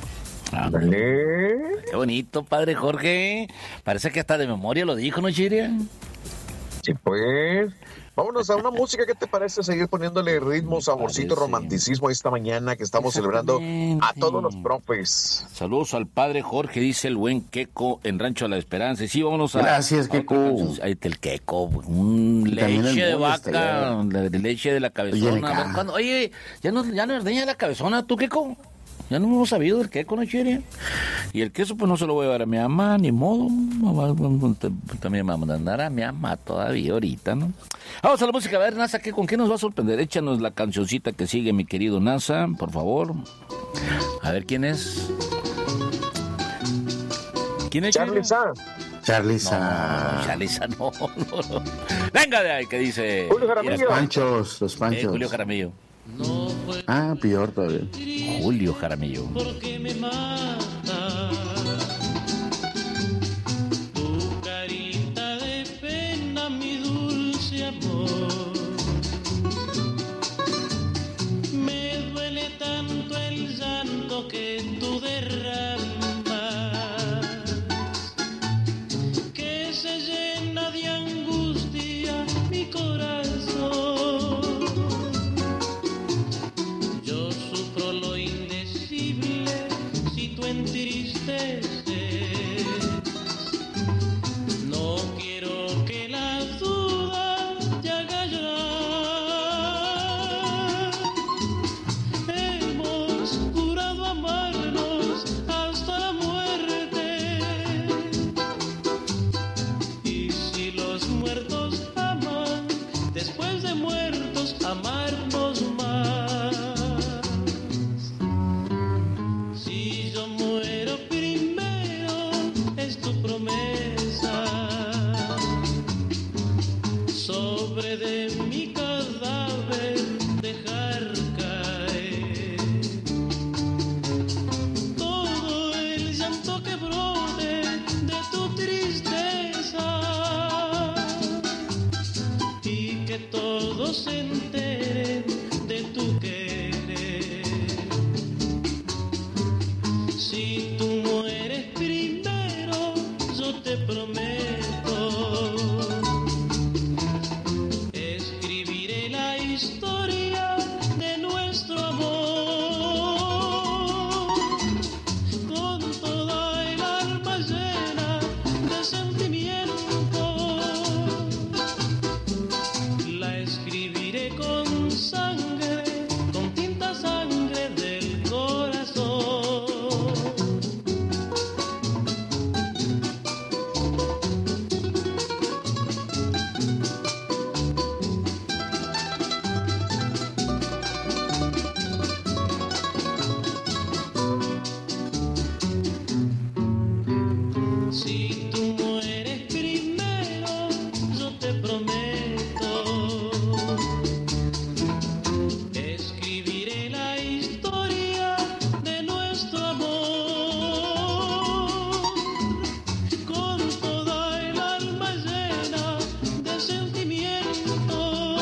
Qué bonito, padre Jorge. Parece que hasta de memoria lo dijo, ¿no, Chiria? Sí, pues. Vámonos a una música. ¿Qué te parece seguir poniéndole ritmo, saborcito, romanticismo esta mañana que estamos celebrando a todos los profes? Saludos al padre Jorge, dice el buen Queco en Rancho de la Esperanza. Y sí, vámonos a... Gracias, Queco. Ahí está el Queco, leche de vaca, leche de la cabezona. Oye, ¿ya no ordeña la cabezona tú, Queco? Ya no hemos sabido del queso, ¿no, Chiri? Y el queso, pues no se lo voy a dar a mi mamá, ni modo. También me va a mandar a mi mamá todavía ahorita, ¿no? Vamos a la música, a ver, NASA, ¿con qué nos va a sorprender? Échanos la cancioncita que sigue, mi querido NASA, por favor. A ver, ¿quién es? ¿Quién es? Charly Sa. Charly Sa. No, Charly Sa, no. Venga de ahí, que dice... Julio Jaramillo. Los Panchos. Julio Jaramillo. Peor todavía. Julio Jaramillo. Porque me mata tu carita de pena, mi dulce amor. Me duele tanto el llanto que tú derramas, que se llena de angustia mi corazón. todos se enteren de tu querer. Si tú mueres primero, yo te prometo, escribiré la historia de nuestro amor, con toda el alma llena de sentimiento. La escribiré con sangre, con tinta sangre del corazón. Si tú mueres primero, yo te prometo, escribiré la historia de nuestro amor, con toda el alma llena de sentimiento.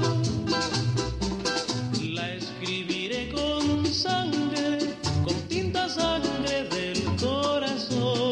La escribiré con sangre, con tinta sangre del corazón.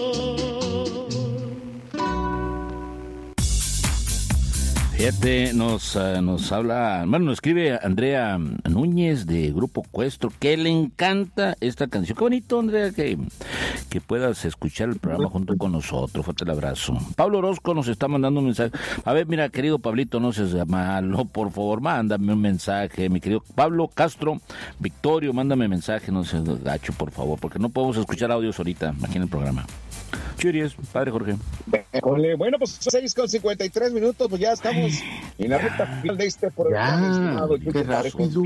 Fíjate, nos habla, bueno, nos escribe Andrea Núñez de Grupo Cuestro, que le encanta esta canción. Qué bonito, Andrea, que puedas escuchar el programa junto con nosotros. Fuerte el abrazo. Pablo Orozco nos está mandando un mensaje. A ver, mira, querido Pablito, no seas malo, por favor, mándame un mensaje. Mi querido Pablo Castro Victorio, mándame mensaje, no seas gacho, por favor, porque no podemos escuchar audios ahorita aquí en el programa. Churies, padre Jorge. Bueno, pues 6:53, pues ya estamos en la recta final de este programa. Qué rápido.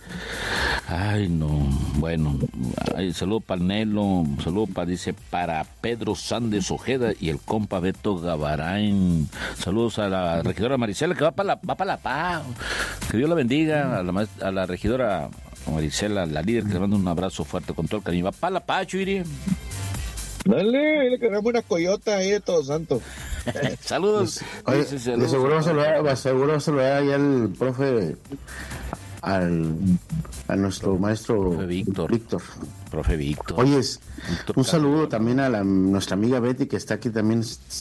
Ay, no. Bueno, saludo para el Nelo, saludo para Pedro Sández Ojeda y el compa Beto Gavarain. Saludos a la regidora Marisela, que va para la paz. Que Dios la bendiga, a la regidora Marisela, la líder, que le mando un abrazo fuerte con todo el cariño. Va para la paz, Chuiri. Dale, le queremos una coyota ahí de Todos Santos. Saludos. Oye, de seguro saludar ya el profe, a nuestro maestro Víctor. Profe Víctor. Oye, un saludo también a nuestra amiga Betty, que está aquí también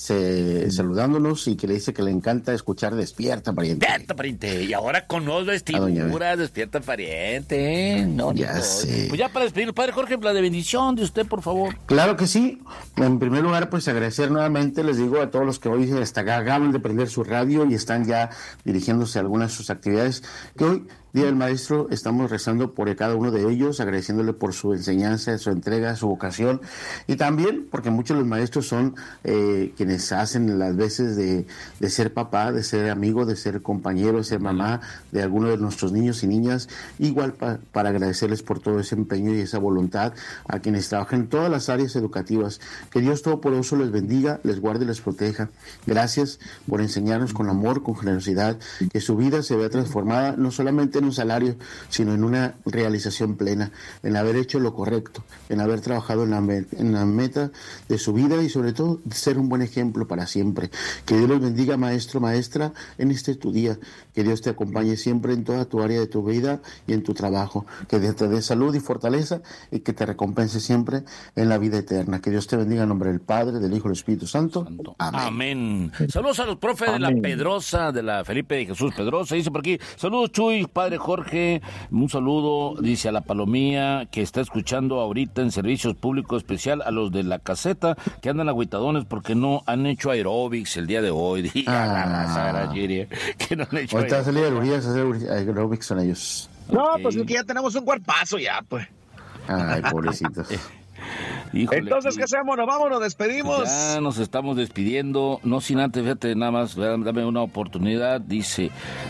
saludándonos y que le dice que le encanta escuchar Despierta Pariente. Despierta Pariente. Y ahora con nuevas vestiduras, Despierta Pariente. No, ya sé. Pues ya para despedir, padre Jorge, la de bendición de usted, por favor. Claro que sí. En primer lugar, pues agradecer nuevamente, les digo, a todos los que hoy acaban de prender su radio y están ya dirigiéndose a algunas de sus actividades, que hoy, Día del Maestro, estamos rezando por cada uno de ellos, agradeciéndole por su enseñanza, su entrega, su vocación, y también porque muchos de los maestros son quienes hacen las veces de ser papá, de ser amigo, de ser compañero, de ser mamá de algunos de nuestros niños y niñas, igual para agradecerles por todo ese empeño y esa voluntad a quienes trabajan en todas las áreas educativas. Que Dios Todopoderoso les bendiga, les guarde y les proteja. Gracias por enseñarnos con amor, con generosidad, que su vida se vea transformada no solamente en un salario, sino en una realización plena, en haber hecho lo correcto, en haber trabajado en la meta de su vida y sobre todo ser un buen ejemplo para siempre. Que Dios los bendiga, maestro, maestra, en este tu día. Que Dios te acompañe siempre en toda tu área de tu vida y en tu trabajo. Que Dios te dé salud y fortaleza y que te recompense siempre en la vida eterna. Que Dios te bendiga en nombre del Padre, del Hijo y del Espíritu Santo. Amén. Saludos a los profes de la Pedrosa, de la Felipe de Jesús Pedrosa. Dice por aquí, saludos Chuy, padre Jorge, un saludo, dice a la Palomía, que está escuchando ahorita en Servicios Públicos, especial a los de la caseta, que andan agüitadones porque no han hecho aeróbics el día de hoy. Que no han hecho ahorita va a salir a Urias a hacer aeróbics con ellos. No, pues es que ya tenemos un cuerpazo ya, pues. Ay, pobrecitos. Híjole, entonces, ¿qué hacemos? ¿Nos vamos? ¿Nos despedimos? Ya nos estamos despidiendo. No sin antes, fíjate, nada más, dame una oportunidad. Dice,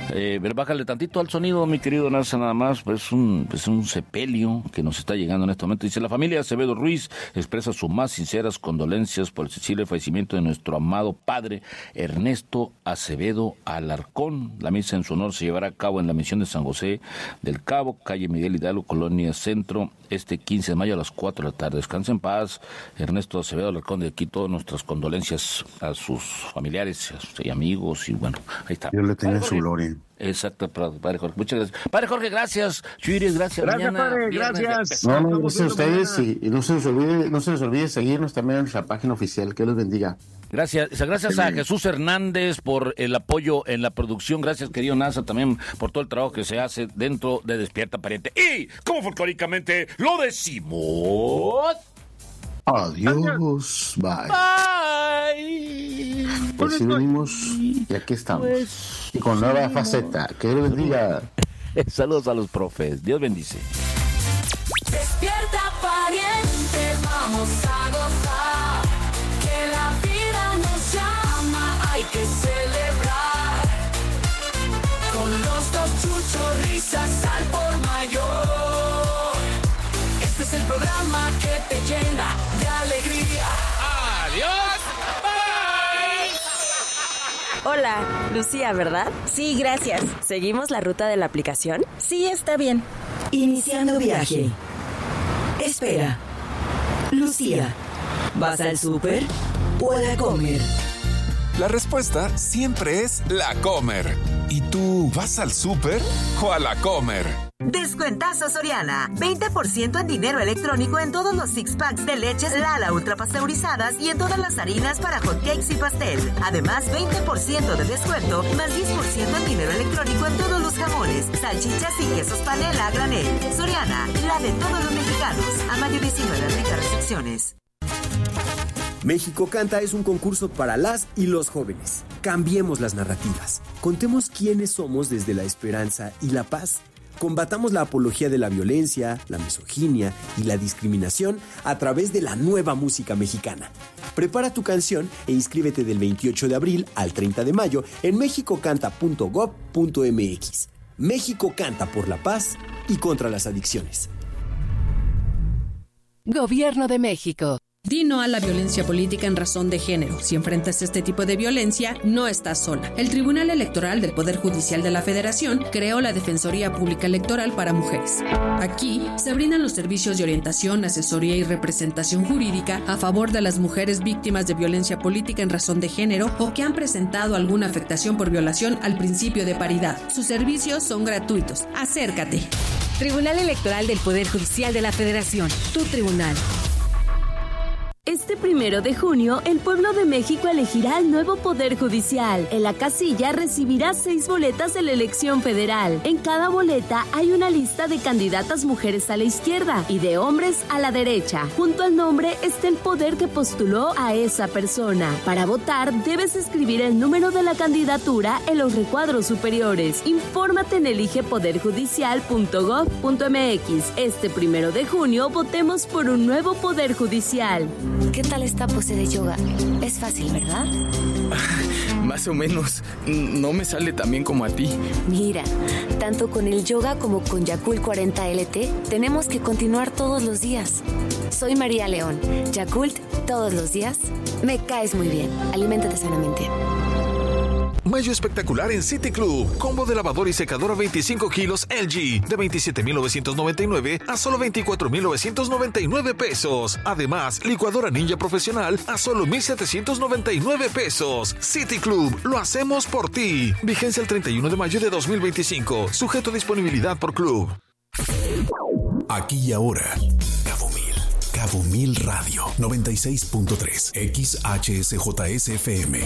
bájale tantito al sonido, mi querido Narza, nada más. Pues un sepelio que nos está llegando en este momento. Dice, la familia Acevedo Ruiz expresa sus más sinceras condolencias por el sensible fallecimiento de nuestro amado padre Ernesto Acevedo Alarcón. La misa en su honor se llevará a cabo en la misión de San José del Cabo, calle Miguel Hidalgo, Colonia Centro, este 15 de mayo a las 4 de la tarde. Descansa en paz, Ernesto Acevedo Alarcón. De aquí todas nuestras condolencias a sus familiares y amigos, y bueno, ahí está. Dios le tenga su gloria. Exacto, padre Jorge. Muchas gracias. Padre Jorge, gracias. Chuires, gracias. Gracias, mañana, padre, viernes, gracias. No, gracias a ustedes y no se les olvide seguirnos también en nuestra página oficial. Que los bendiga. Gracias a Jesús Hernández por el apoyo en la producción. Gracias, querido NASA, también por todo el trabajo que se hace dentro de Despierta Pariente. Y, como folclóricamente lo decimos... Adiós. Bye. Pues sí venimos y aquí estamos. Y con nueva faceta. Que Dios bendiga. Saludos a los profes. Dios bendice. Despierta, pariente, vamos a gozar. Que la vida nos llama, hay que celebrar. Con los dos chuchos, risas al por mayor. Este es el programa que te llena de alegría. ¡Adiós! ¡Bye! Hola, Lucía, ¿verdad? Sí, gracias. ¿Seguimos la ruta de la aplicación? Sí, está bien. Iniciando viaje. Espera. Lucía, ¿vas al súper o a la Comer? La respuesta siempre es la Comer. ¿Y tú vas al súper o a la Comer? Descuentazo Soriana. 20% en dinero electrónico en todos los six packs de leches Lala ultrapasteurizadas y en todas las harinas para hotcakes y pastel. Además, 20% de descuento más 10% en dinero electrónico en todos los jamones, salchichas y quesos panela a granel. Soriana, la de todos los mexicanos. A mayo 19, aplica restricciones. México Canta es un concurso para las y los jóvenes. Cambiemos las narrativas. Contemos quiénes somos desde la esperanza y la paz. Combatamos la apología de la violencia, la misoginia y la discriminación a través de la nueva música mexicana. Prepara tu canción e inscríbete del 28 de abril al 30 de mayo en mexicocanta.gov.mx. México Canta por la paz y contra las adicciones. Gobierno de México. Di no a la violencia política en razón de género. Si enfrentas este tipo de violencia, no estás sola. El Tribunal Electoral del Poder Judicial de la Federación creó la Defensoría Pública Electoral para Mujeres. Aquí se brindan los servicios de orientación, asesoría y representación jurídica a favor de las mujeres víctimas de violencia política en razón de género o que han presentado alguna afectación por violación al principio de paridad. Sus servicios son gratuitos. Acércate. Tribunal Electoral del Poder Judicial de la Federación. Tu tribunal. Este 1 de junio, el pueblo de México elegirá el nuevo Poder Judicial. En la casilla recibirá 6 boletas de la elección federal. En cada boleta hay una lista de candidatas mujeres a la izquierda y de hombres a la derecha. Junto al nombre está el poder que postuló a esa persona. Para votar, debes escribir el número de la candidatura en los recuadros superiores. Infórmate en eligepoderjudicial.gov.mx. Este 1 de junio, votemos por un nuevo Poder Judicial. ¿Qué tal esta pose de yoga? Es fácil, ¿verdad? Más o menos. No me sale tan bien como a ti. Mira, tanto con el yoga como con Yakult 40 LT, tenemos que continuar todos los días. Soy María León. Yakult, todos los días. Me caes muy bien. Aliméntate sanamente. Mayo espectacular en City Club. Combo de lavadora y secadora 25 kilos LG de 27,999 a solo 24,999 pesos. Además, licuadora Ninja profesional a solo 1,799 pesos. City Club, lo hacemos por ti. Vigencia el 31 de mayo de 2025. Sujeto a disponibilidad por club. Aquí y ahora. Cabo Mil Radio 96.3 XHSJSFM.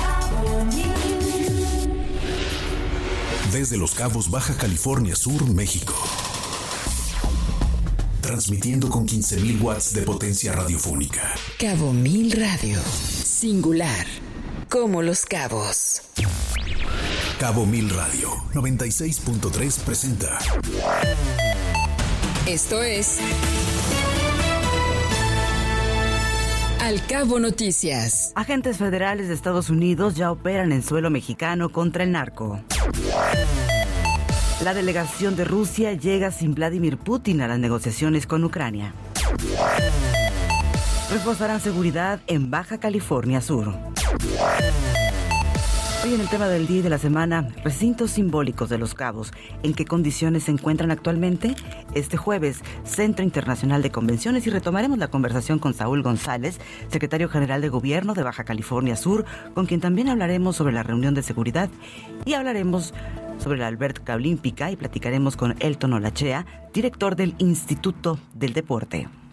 Desde Los Cabos, Baja California Sur, México. Transmitiendo con 15,000 watts de potencia radiofónica. Cabo Mil Radio. Singular. Como Los Cabos. Cabo Mil Radio 96.3 presenta. Esto es Al Cabo Noticias. Agentes federales de Estados Unidos ya operan en suelo mexicano contra el narco. La delegación de Rusia llega sin Vladimir Putin a las negociaciones con Ucrania. Reforzarán seguridad en Baja California Sur. Hoy en el tema del día y de la semana, recintos simbólicos de Los Cabos. ¿En qué condiciones se encuentran actualmente? Este jueves, Centro Internacional de Convenciones, y retomaremos la conversación con Saúl González, secretario general de Gobierno de Baja California Sur, con quien también hablaremos sobre la reunión de seguridad y hablaremos sobre la alberca olímpica y platicaremos con Elton Olachea, director del Instituto del Deporte.